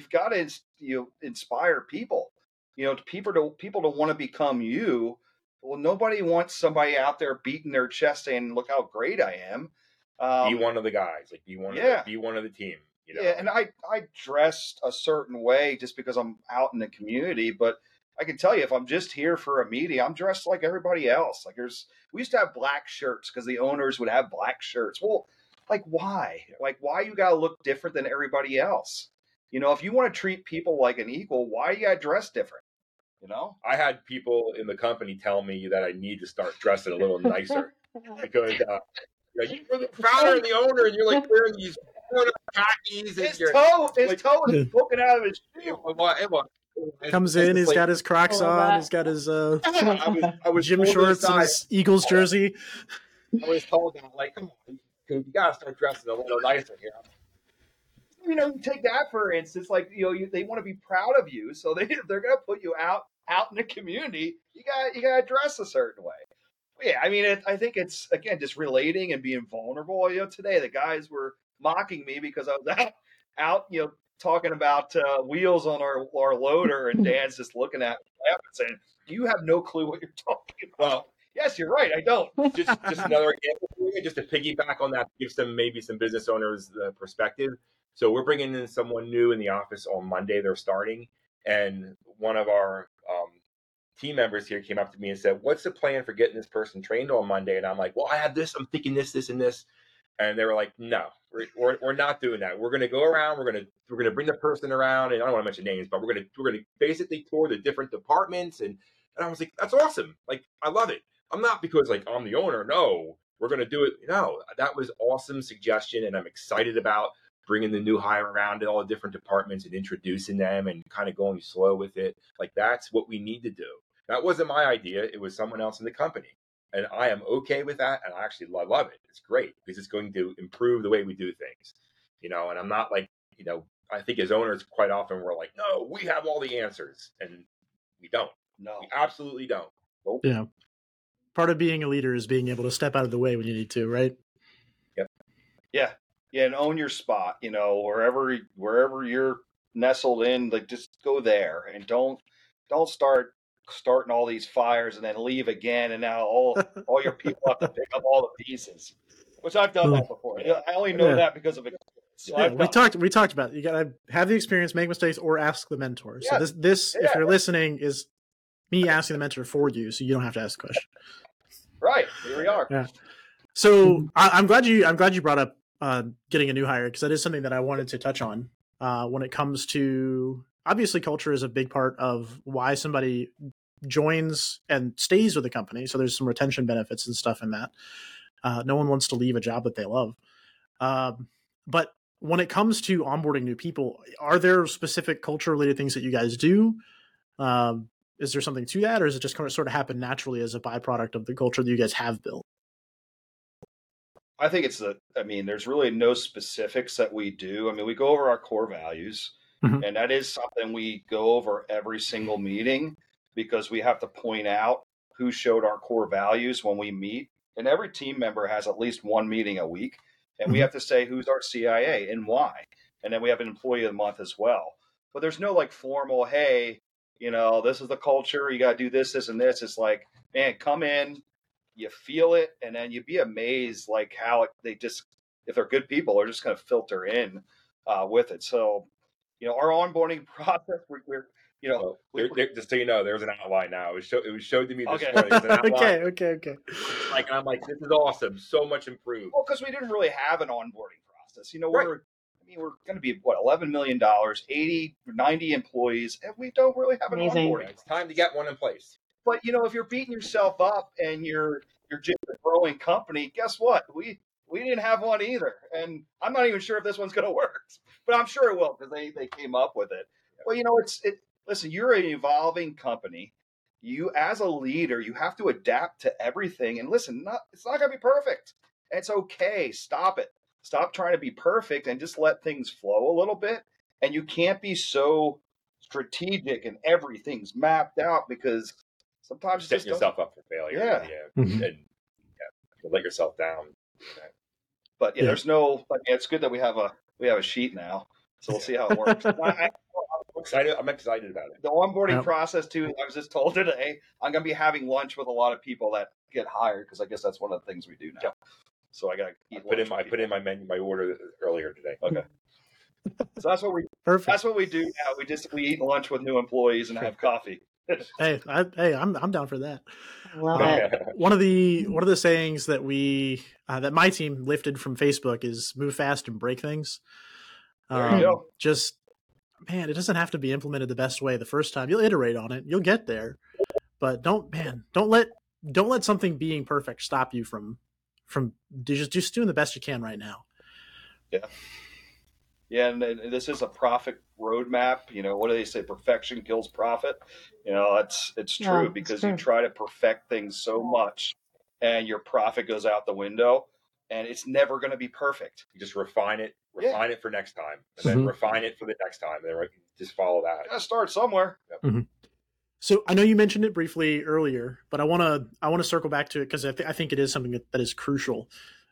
inspire people. People to want to become you. Well, nobody wants somebody out there beating their chest saying, "Look how great I am." Be one of the guys. Like, be one of the team. Yeah, and I dress a certain way just because I'm out in the community, but I can tell you, if I'm just here for a meeting, I'm dressed like everybody else. Like, we used to have black shirts because the owners would have black shirts. Well, like, why? Like, why you got to look different than everybody else? If you want to treat people like an equal, why you got to dress different? I had people in the company tell me that I need to start dressing a little nicer because you're the founder and the owner, and you're like wearing these khakis. His toe is poking out of his shoe. Comes in, he's got his Crocs on, he's got his I was gym shorts and his Eagles jersey. I was told that, like, come on, you gotta start dressing a little nicer here. You take that for instance, like, they want to be proud of you, so they're gonna put you out in the community. You gotta dress a certain way. Yeah, I mean, I think it's, again, just relating and being vulnerable. Today the guys were mocking me because I was out, talking about wheels on our loader, and Dan's just looking at me and saying, "You have no clue what you're talking about." Well, yes, you're right. I don't. Just another example, just to piggyback on that, give maybe some business owners perspective. So we're bringing in someone new in the office on Monday. They're starting, and one of our team members here came up to me and said, "What's the plan for getting this person trained on Monday?" And I'm like, "Well, I have this. I'm thinking this, and this." And they were like, "No, we're not doing that. We're going to go around. We're going to bring the person around, and I don't want to mention names, but we're going to basically tour the different departments." And I was like, "That's awesome. Like, I love it. I'm not because like I'm the owner. No, we're going to do it. No, that was awesome suggestion, and I'm excited about bringing the new hire around to all the different departments and introducing them and kind of going slow with it. Like, that's what we need to do. That wasn't my idea. It was someone else in the company. And I am okay with that. And I actually love it. It's great because it's going to improve the way we do things, and I'm not like, I think as owners, quite often we're like, no, we have all the answers, and we don't. No, we absolutely don't. Nope. Yeah. Part of being a leader is being able to step out of the way when you need to, right? Yep. Yeah. Yeah. And own your spot, wherever you're nestled in, like, just go there and don't starting all these fires and then leave again, and now all your people have to pick up all the pieces, which I've done that before. I only know that because of experience. So we talked about it. You gotta have the experience, make mistakes, or ask the mentor. So this if you're listening, is me asking the mentor for you, so you don't have to ask the question. Right, here we are. Yeah. So I'm glad you brought up getting a new hire, because that is something that I wanted to touch on when it comes to, obviously culture is a big part of why somebody joins and stays with the company. So there's some retention benefits and stuff in that. No one wants to leave a job that they love. But when it comes to onboarding new people, are there specific culture related things that you guys do? Is there something to that, or is it just kind of sort of happen naturally as a byproduct of the culture that you guys have built? I think there's really no specifics that we do. I mean, we go over our core values, and that is something we go over every single meeting, because we have to point out who showed our core values when we meet. And every team member has at least one meeting a week, and we have to say who's our CIA and why. And then we have an employee of the month as well. But there's no like formal, hey, this is the culture, you got to do this, this, and this. It's like, man, come in, you feel it, and then you'd be amazed like how if they're good people, they're just going to filter in with it. So our onboarding process, we're Well, just so you know, there's an outline now. It was showed to me this Okay. morning. There's an outline. Okay. Like, I'm like, this is awesome. So much improved. Well, because we didn't really have an onboarding process. Right. We're going to be, $11 million, 80, 90 employees, and we don't really have an Amazing. onboarding. It's time to get one in place. But, if you're beating yourself up and you're just a growing company, guess what? We didn't have one either. And I'm not even sure if this one's going to work, but I'm sure it will because they came up with it. Well, listen, you're an evolving company. You, as a leader, you have to adapt to everything. And listen, it's not going to be perfect. It's okay. Stop it. Stop trying to be perfect and just let things flow a little bit. And you can't be so strategic and everything's mapped out because sometimes you setting yourself up for failure. Mm-hmm. And let yourself down. But there's it's good that we have a sheet now, so we'll see how it works. I'm excited about it. The onboarding process too. I was just told today I'm going to be having lunch with a lot of people that get hired because I guess that's one of the things we do now. So I got to eat. I put in my menu, my order earlier today. Okay. So that's what we. Perfect. That's what we do now. We eat lunch with new employees and have coffee. I'm down for that. Love it. One of the sayings that that my team lifted from Facebook is move fast and break things. There you go. Just, man, it doesn't have to be implemented the best way the first time. You'll iterate on it. You'll get there, but don't let something being perfect stop you from just doing the best you can right now. Yeah. Yeah, and this is a profit roadmap. What do they say? Perfection kills profit. It's true because you try to perfect things so much and your profit goes out the window and it's never going to be perfect. You just refine it for next time, and then refine it for the next time. And then just follow that. You gotta start somewhere. Yep. Mm-hmm. So I know you mentioned it briefly earlier, but I want to circle back to it because I think it is something that is crucial.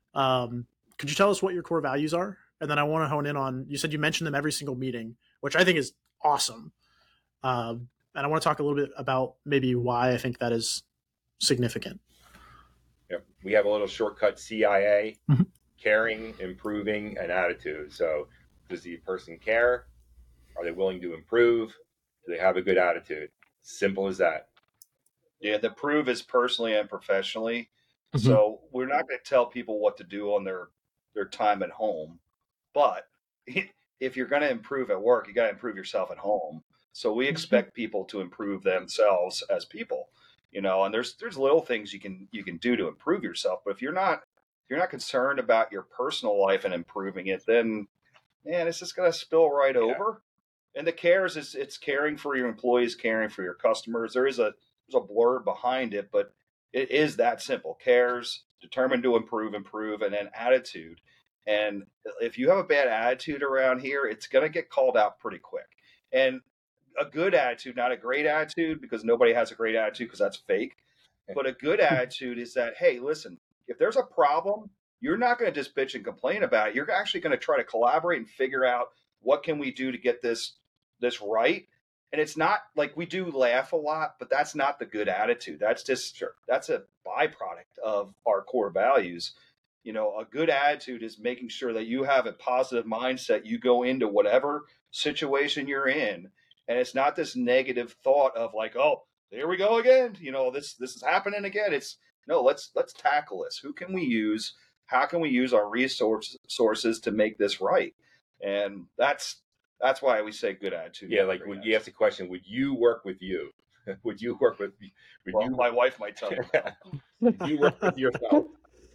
Could you tell us what your core values are? And then I want to hone in on, you said you mentioned them every single meeting, which I think is awesome. And I want to talk a little bit about maybe why I think that is significant. Yep. We have a little shortcut CIA, caring, improving, and attitude. So does the person care? Are they willing to improve? Do they have a good attitude? Simple as that. Yeah, the prove is personally and professionally. So we're not going to tell people what to do on their time at home. But if you're going to improve at work, you got to improve yourself at home. So we expect people to improve themselves as people, and there's little things you can do to improve yourself. But if you're not concerned about your personal life and improving it, then man, it's just going to spill right over. And the cares it's caring for your employees, caring for your customers. There's a blurb behind it, but it is that simple. Cares, determined to improve, and then attitude. And if you have a bad attitude around here, it's going to get called out pretty quick. And a good attitude, not a great attitude, because nobody has a great attitude because that's fake. But a good attitude is that, hey, listen, if there's a problem, you're not going to just bitch and complain about it. You're actually going to try to collaborate and figure out what can we do to get this right. And it's not like we do laugh a lot, but that's not the good attitude. That's just that's a byproduct of our core values. A good attitude is making sure that you have a positive mindset. You go into whatever situation you're in, and it's not this negative thought of like, oh, there we go again. This is happening again. It's no, let's tackle this. Who can we use? How can we use our resources to make this right? And that's why we say good attitude. Yeah, like when you ask the question, would you work with you? Would you work with me? My wife might tell you. Would you work with yourself?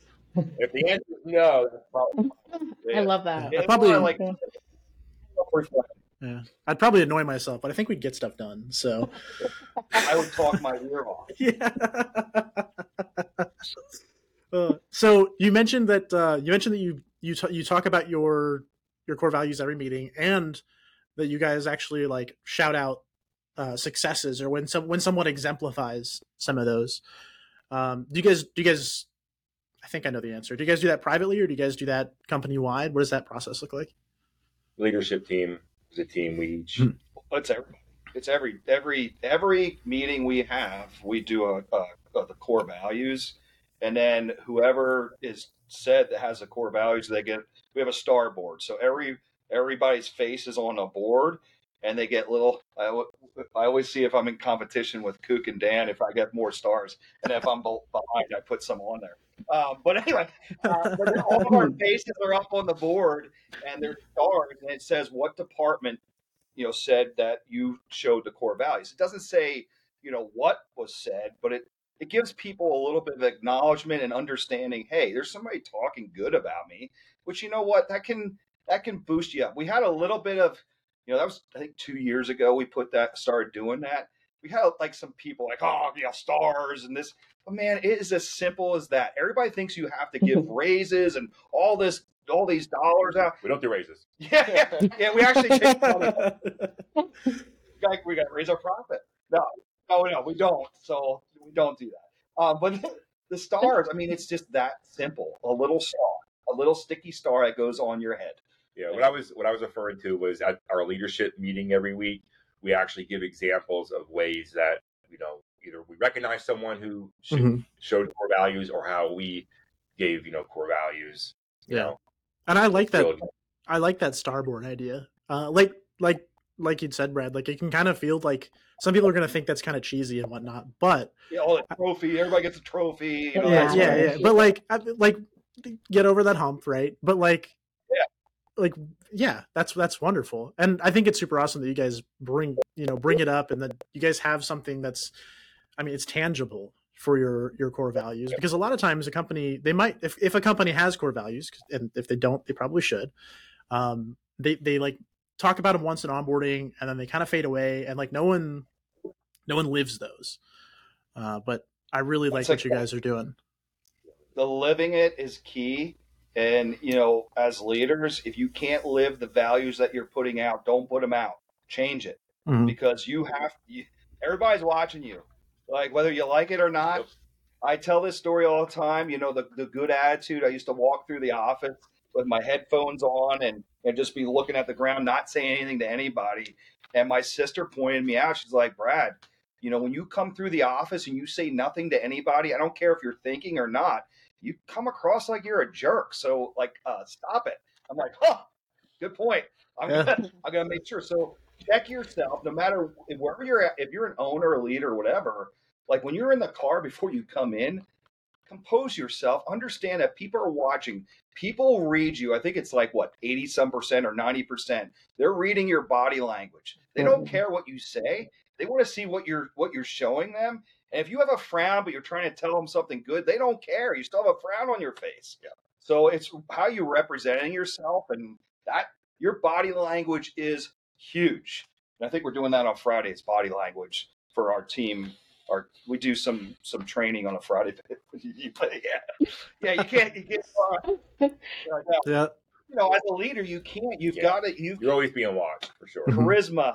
If the answer is no, that's probably I love that. I'd probably annoy myself, but I think we'd get stuff done. So I would talk my ear off. Yeah. So you mentioned that you talk about your core values every meeting, and that you guys actually like shout out successes or when someone exemplifies some of those. Do you guys? I think I know the answer. Do you guys do that privately, or do you guys do that company wide? What does that process look like? Leadership team is a team we each. It's every meeting we have. We do the core values, and then whoever is said that has the core values, we have a star board. So every everybody's face is on a board, and they get little. I always see if I'm in competition with Kook and Dan if I get more stars, and if I'm behind, I put some on there. But anyway, but all of our faces are up on the board, and there's stars, and it says what department said that you showed the core values. It doesn't say what was said, but it gives people a little bit of acknowledgement and understanding. Hey, there's somebody talking good about me, which that can boost you up. We had a little bit of that was I think 2 years ago we started doing that. We had like some people like, oh, stars and this. But man, it is as simple as that. Everybody thinks you have to give raises and all these dollars out. We don't do raises. Yeah. We actually take money. We got to raise our profit. No, we don't. So we don't do that. But the stars, I mean, it's just that simple. A little star, a little sticky star that goes on your head. Yeah, what I was referring to was at our leadership meeting every week, we actually give examples of ways that, either we recognize someone who showed core values or how we gave, core values. You know. And I like that. I like that starboard idea. Like you'd said, Brad, like it can kind of feel like some people are going to think that's kind of cheesy and whatnot, but the trophy, everybody gets a trophy. But like get over that hump, right? But that's wonderful. And I think it's super awesome that you guys bring it up and that you guys have something that's, it's tangible for your core values, because a lot of times a company, they might, if a company has core values, and if they don't, they probably should, they like talk about them once in onboarding and then they kind of fade away, and like no one lives those. But I really like what you guys are doing. The living it is key. And, as leaders, if you can't live the values that you're putting out, don't put them out. Change it. Because everybody's watching you, like whether you like it or not. Yep. I tell this story all the time. The good attitude. I used to walk through the office with my headphones on and just be looking at the ground, not saying anything to anybody. And my sister pointed me out. She's like, Brad, when you come through the office and you say nothing to anybody, I don't care if you're thinking or not, you come across like you're a jerk. So stop it. I'm like, good point. I'm gonna make sure. So check yourself, no matter wherever you're at. If you're an owner, a leader, or whatever, like when you're in the car before you come in, compose yourself. Understand that people are watching. People read you. I think it's like 80-some% or 90%. They're reading your body language. They don't care what you say. They want to see what you're showing them. And if you have a frown, but you're trying to tell them something good, they don't care. You still have a frown on your face. Yeah. So it's how you're representing yourself, and that your body language is huge. And I think we're doing that on Friday. It's body language for our team. We do some training on a Friday. You can't. Yeah. As a leader, you can't. You've got to. You're always being watched for sure. Charisma,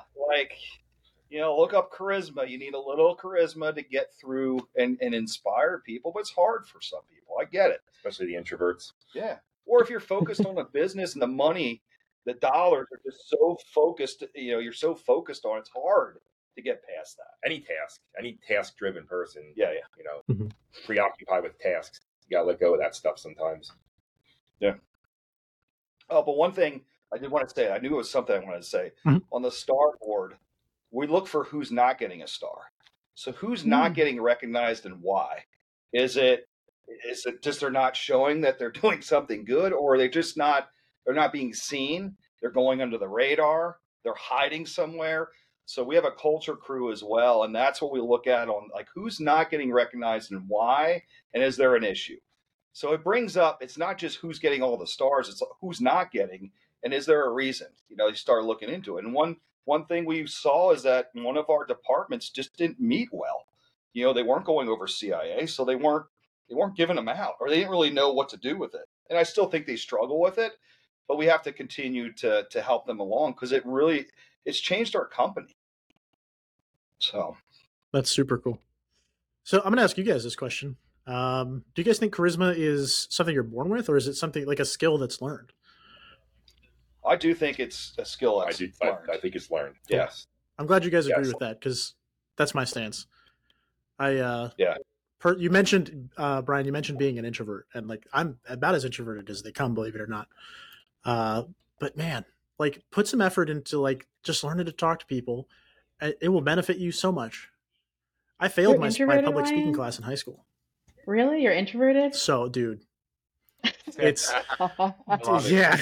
look up charisma. You need a little charisma to get through and inspire people, but it's hard for some people. I get it. Especially the introverts. Yeah. Or if you're focused on the business and the money, the dollars are just so focused, you're so focused on, it's hard to get past that. Any task-driven person, mm-hmm. preoccupied with tasks. You got to let go of that stuff sometimes. Yeah. Oh, but one thing I did want to say, I knew it was something I wanted to say. Mm-hmm. On the star board, we look for who's not getting a star. So who's not getting recognized and why? Is it just they're not showing that they're doing something good, or are they just they're not being seen? They're going under the radar. They're hiding somewhere. So we have a culture crew as well. And that's what we look at on who's not getting recognized and why, and is there an issue? So it brings up, it's not just who's getting all the stars, it's who's not getting, and is there a reason? You start looking into it. And one thing we saw is that one of our departments just didn't meet well. They weren't going over CIA, so they weren't giving them out, or they didn't really know what to do with it. And I still think they struggle with it, but we have to continue to help them along, because it's changed our company. So that's super cool. So I'm going to ask you guys this question. Do you guys think charisma is something you're born with, or is it something like a skill that's learned? I do think it's a skill that's learned. I think it's learned. Cool. Yes. I'm glad you guys agree with that, because that's my stance. You mentioned, Brian, you mentioned being an introvert, and I'm about as introverted as they come, believe it or not. But man, like put some effort into like just learning to talk to people. It will benefit you so much. I failed my public speaking class in high school. Really? You're introverted? So, dude, it's yeah.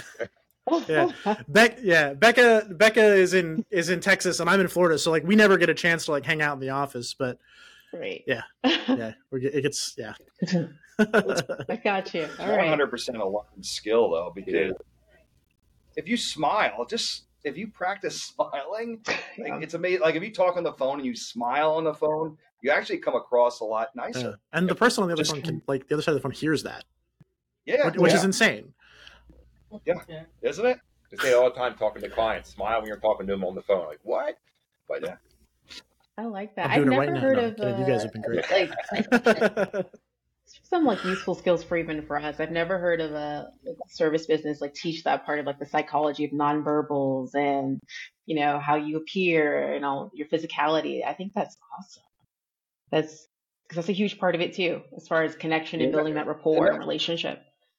Becca is in Texas and I'm in Florida, so like we never get a chance to like hang out in the office. But great, yeah, it gets I got you. All right, 100% a learned skill though, because if you smile, if you practice smiling, like it's amazing. Like if you talk on the phone and you smile on the phone, you actually come across a lot nicer. And the person on the other phone can, like, the other side of the phone hears that. Yeah, which is insane. Yeah, isn't it? I say all the time talking to clients, smile when you're talking to them on the phone. Like, what? But yeah. I like that. I've never heard of you guys have been great. Like some like useful skills for us. I've never heard of a service business like teach that part of like the psychology of nonverbals and how you appear and all your physicality. I think that's awesome. Because that's a huge part of it too, as far as connection and building that rapport and relationship.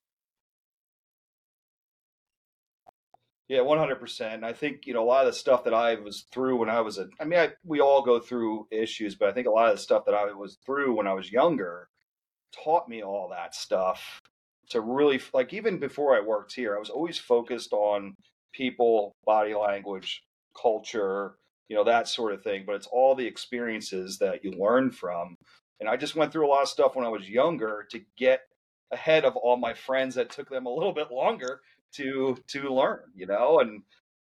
Yeah, 100%. I think, a lot of the stuff that I was through when I was we all go through issues, but I think a lot of the stuff that I was through when I was younger taught me all that stuff to really, like, even before I worked here, I was always focused on people, body language, culture, that sort of thing. But it's all the experiences that you learn from. And I just went through a lot of stuff when I was younger to get ahead of all my friends that took them a little bit longer to learn, and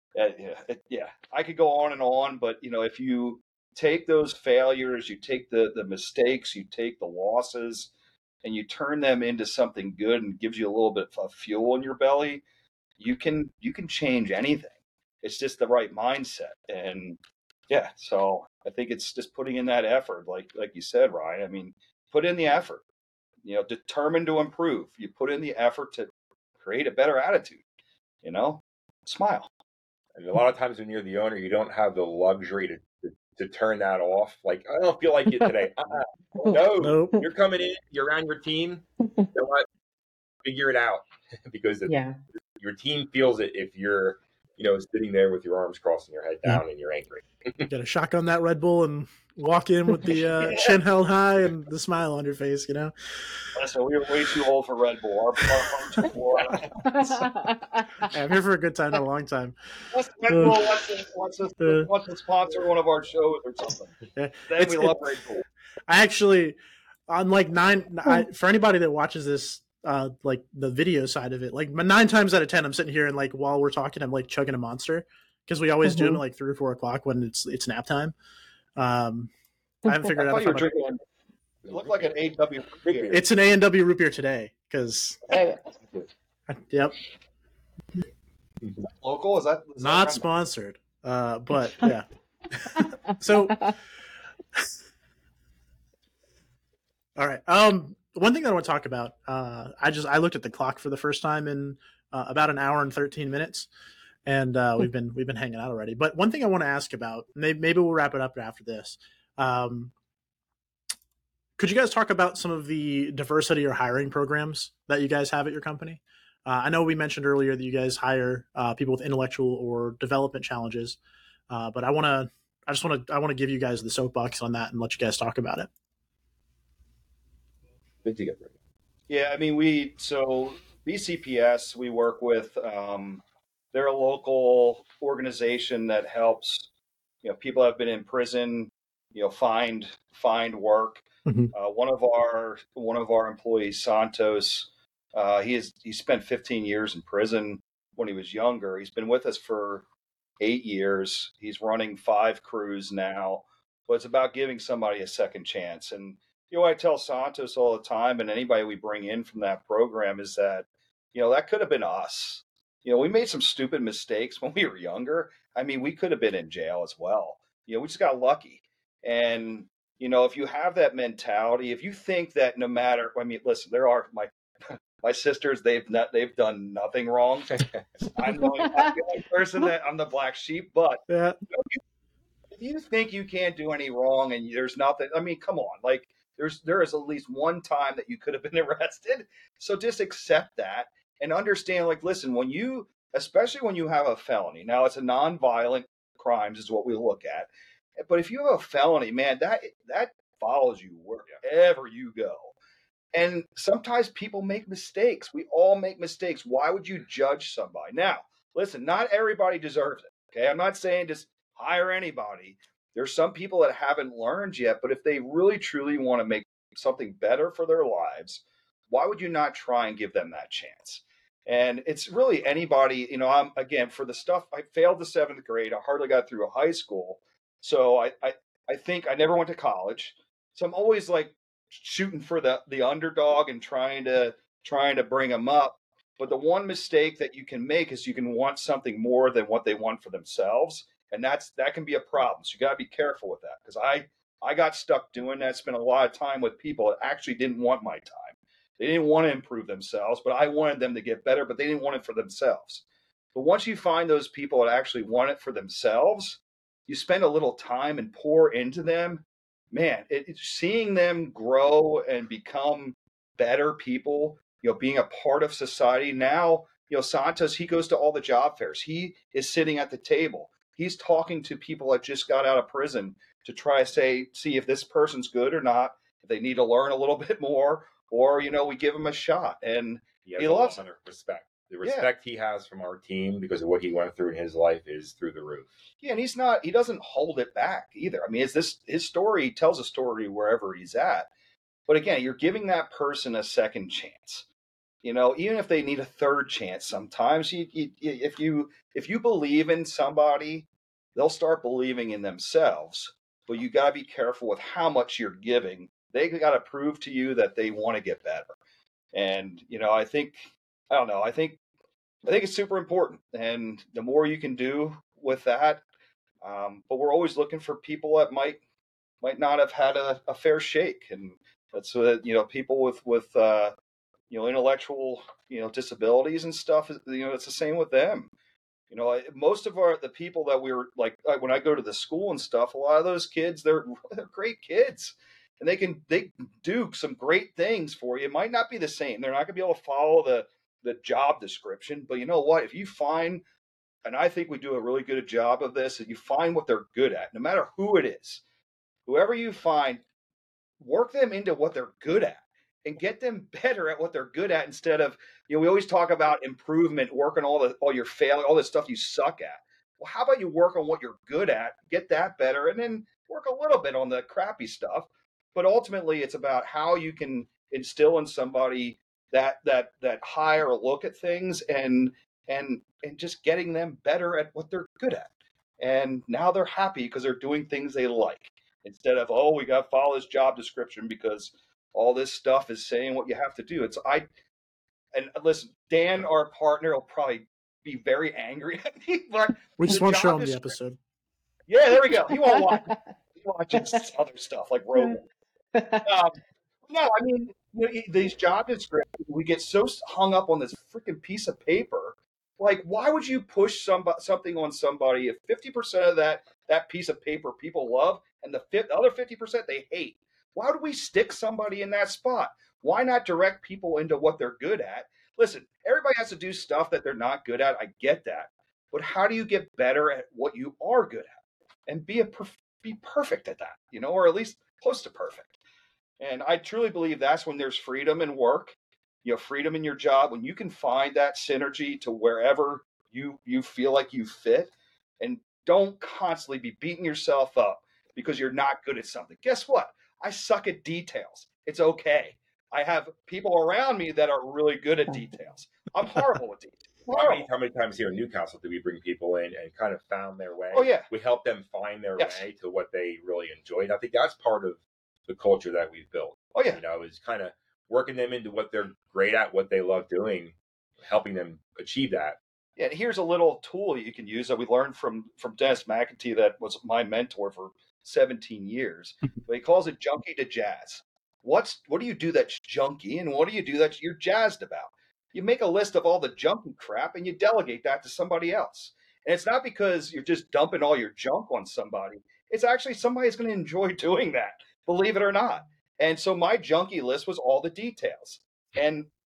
I could go on and on, but if you take those failures, you take the mistakes, you take the losses, and you turn them into something good and gives you a little bit of fuel in your belly, you can change anything. It's just the right mindset. And so I think it's just putting in that effort, like you said, Ryan. I mean, put in the effort, determined to improve. You put in the effort to create a better attitude, smile. And a lot of times when you're the owner, you don't have the luxury to turn that off. Like, I don't feel like it today. No, nope. You're coming in, you're around your team. You know what? Figure it out, because your team feels it if you're, sitting there with your arms crossed and your head down and you're angry. Got to shotgun that Red Bull and walk in with the chin held high and the smile on your face, Listen, we were way too old for Red Bull. I'm here for a good time, not a long time. Red Bull wants to sponsor one of our shows or something. Then we love Red Bull. I actually, on like for anybody that watches this, like the video side of it, like 9 times out of 10, I'm sitting here and like while we're talking, I'm like chugging a Monster, because we always do them at like 3 or 4 o'clock when it's nap time. I haven't figured out. It looked like an A&W root beer. It's an A&W root beer today, because yep. Local? Is that not sponsored? But yeah. So, all right. One thing that I want to talk about. I looked at the clock for the first time in about an hour and 13 minutes. And we've been hanging out already. But one thing I want to ask about, maybe we'll wrap it up after this. Could you guys talk about some of the diversity or hiring programs that you guys have at your company? I know we mentioned earlier that you guys hire people with intellectual or development challenges, but I want to give you guys the soapbox on that and let you guys talk about it. Yeah, I mean, BCPS, we work with. They're a local organization that helps, people have been in prison, find work. Mm-hmm. One of our employees, Santos, he spent 15 years in prison when he was younger. He's been with us for 8 years. He's running 5 crews now, but it's about giving somebody a second chance. And I tell Santos all the time, and anybody we bring in from that program, is that that could have been us. We made some stupid mistakes when we were younger. I mean, we could have been in jail as well. We just got lucky. And, if you have that mentality, if you think that no matter, listen, there are my sisters, they've done nothing wrong. I'm the only person I'm the black sheep, but if you think you can't do any wrong and there's nothing, come on, like there is at least one time that you could have been arrested. So just accept that. And understand, like, listen, when you especially when you have a felony. Now, it's a non-violent crimes is what we look at. But if you have a felony, man, that follows you wherever you go. And sometimes people make mistakes. We all make mistakes. Why would you judge somebody? Now, listen, not everybody deserves it. Okay. I'm not saying just hire anybody. There's some people that haven't learned yet, but if they really truly want to make something better for their lives, why would you not try and give them that chance? And it's really anybody, I'm again, for the stuff, I failed the 7th grade. I hardly got through a high school. So I think I never went to college. So I'm always like shooting for the underdog and trying to bring them up. But the one mistake that you can make is you can want something more than what they want for themselves. And that can be a problem. So you got to be careful with that, because I got stuck doing that. Spent a lot of time with people that actually didn't want my time. They didn't want to improve themselves, but I wanted them to get better, but they didn't want it for themselves. But once you find those people that actually want it for themselves, you spend a little time and pour into them. Man, seeing them grow and become better people, being a part of society. Now, Santos, he goes to all the job fairs. He is sitting at the table. He's talking to people that just got out of prison to try to see if this person's good or not, if they need to learn a little bit more, or, we give him a shot. And he loves respect. The respect he has from our team because of what he went through in his life is through the roof. Yeah, and he doesn't hold it back either. I mean, his story, he tells a story wherever he's at. But again, you're giving that person a second chance. Even if they need a third chance, sometimes if you believe in somebody, they'll start believing in themselves. But you got to be careful with how much you're giving. They got to prove to you that they want to get better. And I think it's super important. And the more you can do with that, but we're always looking for people that might not have had a fair shake, and that's people with intellectual disabilities and stuff. It's the same with them. Most of the people that we were like when I go to the school and stuff, a lot of those kids, they're great kids, and they do some great things for you. It might not be the same. They're not going to be able to follow the job description, but you know what? If you find, and I think we do a really good job of this, if you find what they're good at, no matter who it is, whoever you find, work them into what they're good at and get them better at what they're good at, instead of, we always talk about improvement, working all your failing, all the stuff you suck at. Well, how about you work on what you're good at, get that better, and then work a little bit on the crappy stuff. But ultimately, it's about how you can instill in somebody that higher look at things and just getting them better at what they're good at. And now they're happy because they're doing things they like, instead of, we got to follow this job description because all this stuff is saying what you have to do. And listen, Dan, our partner, will probably be very angry at me, but we just won't show him the episode. Yeah, there we go. He won't watch. He watches other stuff like Rogan. No, I mean, these job descriptions, we get so hung up on this freaking piece of paper. Like, why would you push something on somebody if 50% of that piece of paper people love and the other 50% they hate? Why would we stick somebody in that spot? Why not direct people into what they're good at? Listen, everybody has to do stuff that they're not good at. I get that. But how do you get better at what you are good at and be perfect at that, or at least close to perfect? And I truly believe that's when there's freedom in work, freedom in your job, when you can find that synergy to wherever you feel like you fit, and don't constantly be beating yourself up because you're not good at something. Guess what? I suck at details. It's okay. I have people around me that are really good at details. I'm horrible at details. How many times here in Newcastle do we bring people in and kind of found their way? Oh, yeah. We help them find their way to what they really enjoy. And I think that's part of the culture that we've built. Oh, yeah. Is kind of working them into what they're great at, what they love doing, helping them achieve that. Yeah, and here's a little tool you can use that we learned from Dennis McEntee, that was my mentor for 17 years. But he calls it junkie to jazz. What do you do that's junky, and what do you do that you're jazzed about? You make a list of all the junky crap and you delegate that to somebody else. And it's not because you're just dumping all your junk on somebody. It's actually somebody's going to enjoy doing that, believe it or not. And so my junkie list was all the details. And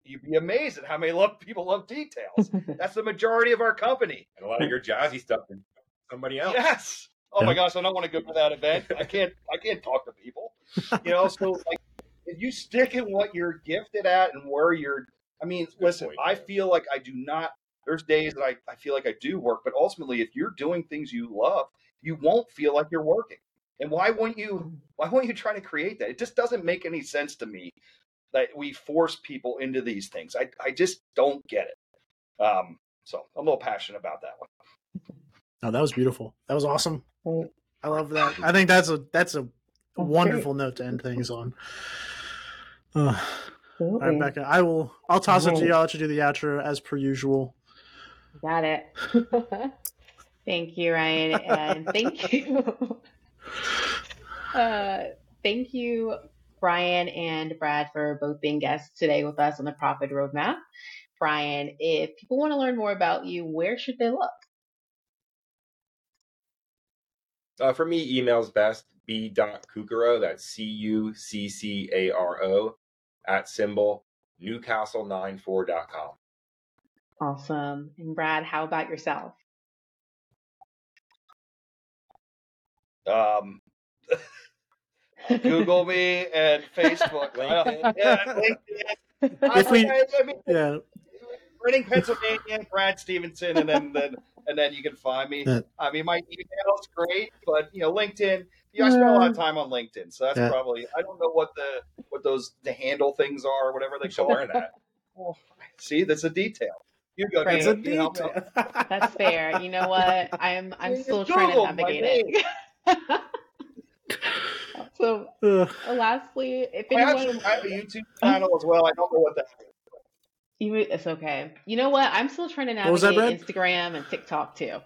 you'd be amazed at how many people love details. That's the majority of our company. And a lot of your jazzy stuff is somebody else. Yes. Oh my gosh, I don't want to go to that event. I can't talk to people. So like if you stick in what you're gifted at and where listen, I feel like I do not, there's days that I feel like I do work, but ultimately if you're doing things you love, you won't feel like you're working. And why won't you try to create that? It just doesn't make any sense to me that we force people into these things. I just don't get it. So I'm a little passionate about that one. Oh, that was beautiful. That was awesome. I love that. I think that's a wonderful note to end things on. All right, Becca, I'll toss it to you. I'll let you do the outro as per usual. Got it. Thank you, Ryan, and thank you. Thank you, Brian and Brad, for both being guests today with us on the Profit Roadmap. Brian, if people want to learn more about you, where should they look? For me, email's best, b.cuccaro, that's CUCCARO, @newcastle94.com. Awesome. And Brad, how about yourself? Google me and Facebook. LinkedIn. Reading, Pennsylvania, Brad Stevenson, and then you can find me. My email's great, but LinkedIn. I spend a lot of time on LinkedIn, so that's probably. I don't know what the handle things are, or whatever they call it. That. Well, see, that's a detail. You go. Right. It's a detail. That's fair. You know what? I'm still trying to navigate it. So, lastly, if anyone, I have a YouTube channel as well. I don't know what that is. It's okay. You know what? I'm still trying to navigate Instagram and TikTok too.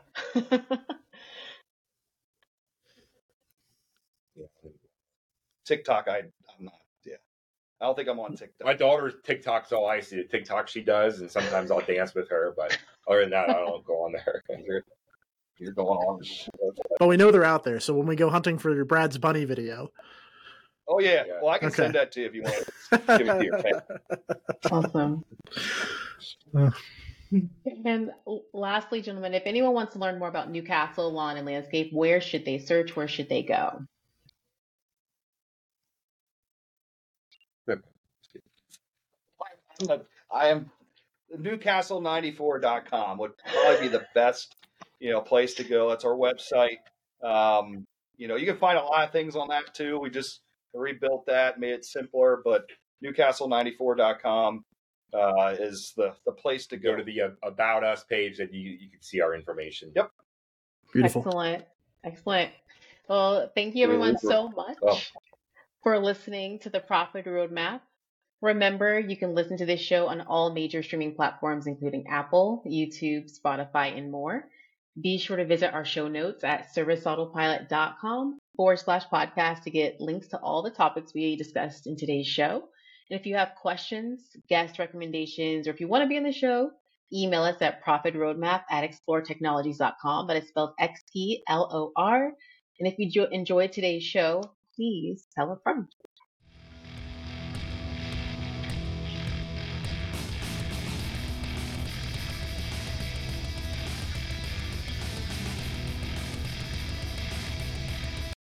TikTok, I'm not. Yeah, I don't think I'm on TikTok. My daughter's TikTok's all I see. The TikTok she does, and sometimes I'll dance with her. But other than that, I don't go on there. You're going on. But we know they're out there. So when we go hunting for your Brad's Bunny video. Oh yeah. Well, I can send that to you if you want to give it to your family. Awesome. And lastly, gentlemen, if anyone wants to learn more about Newcastle Lawn and Landscape, where should they search? Where should they go? I am Newcastle94.com would probably be the best, place to go. That's our website. You can find a lot of things on that too. We just rebuilt that, made it simpler, but Newcastle94.com is the place to go. To the About Us page that you can see our information. Yep. Beautiful. Excellent. Well, thank you everyone so much for listening to the Profit Roadmap. Remember, you can listen to this show on all major streaming platforms, including Apple, YouTube, Spotify, and more. Be sure to visit our show notes at serviceautopilot.com/podcast to get links to all the topics we discussed in today's show. And if you have questions, guest recommendations, or if you want to be on the show, email us at profitroadmap@exploretechnologies.com. That is spelled XPLOR. And if you enjoyed today's show, please tell a friend.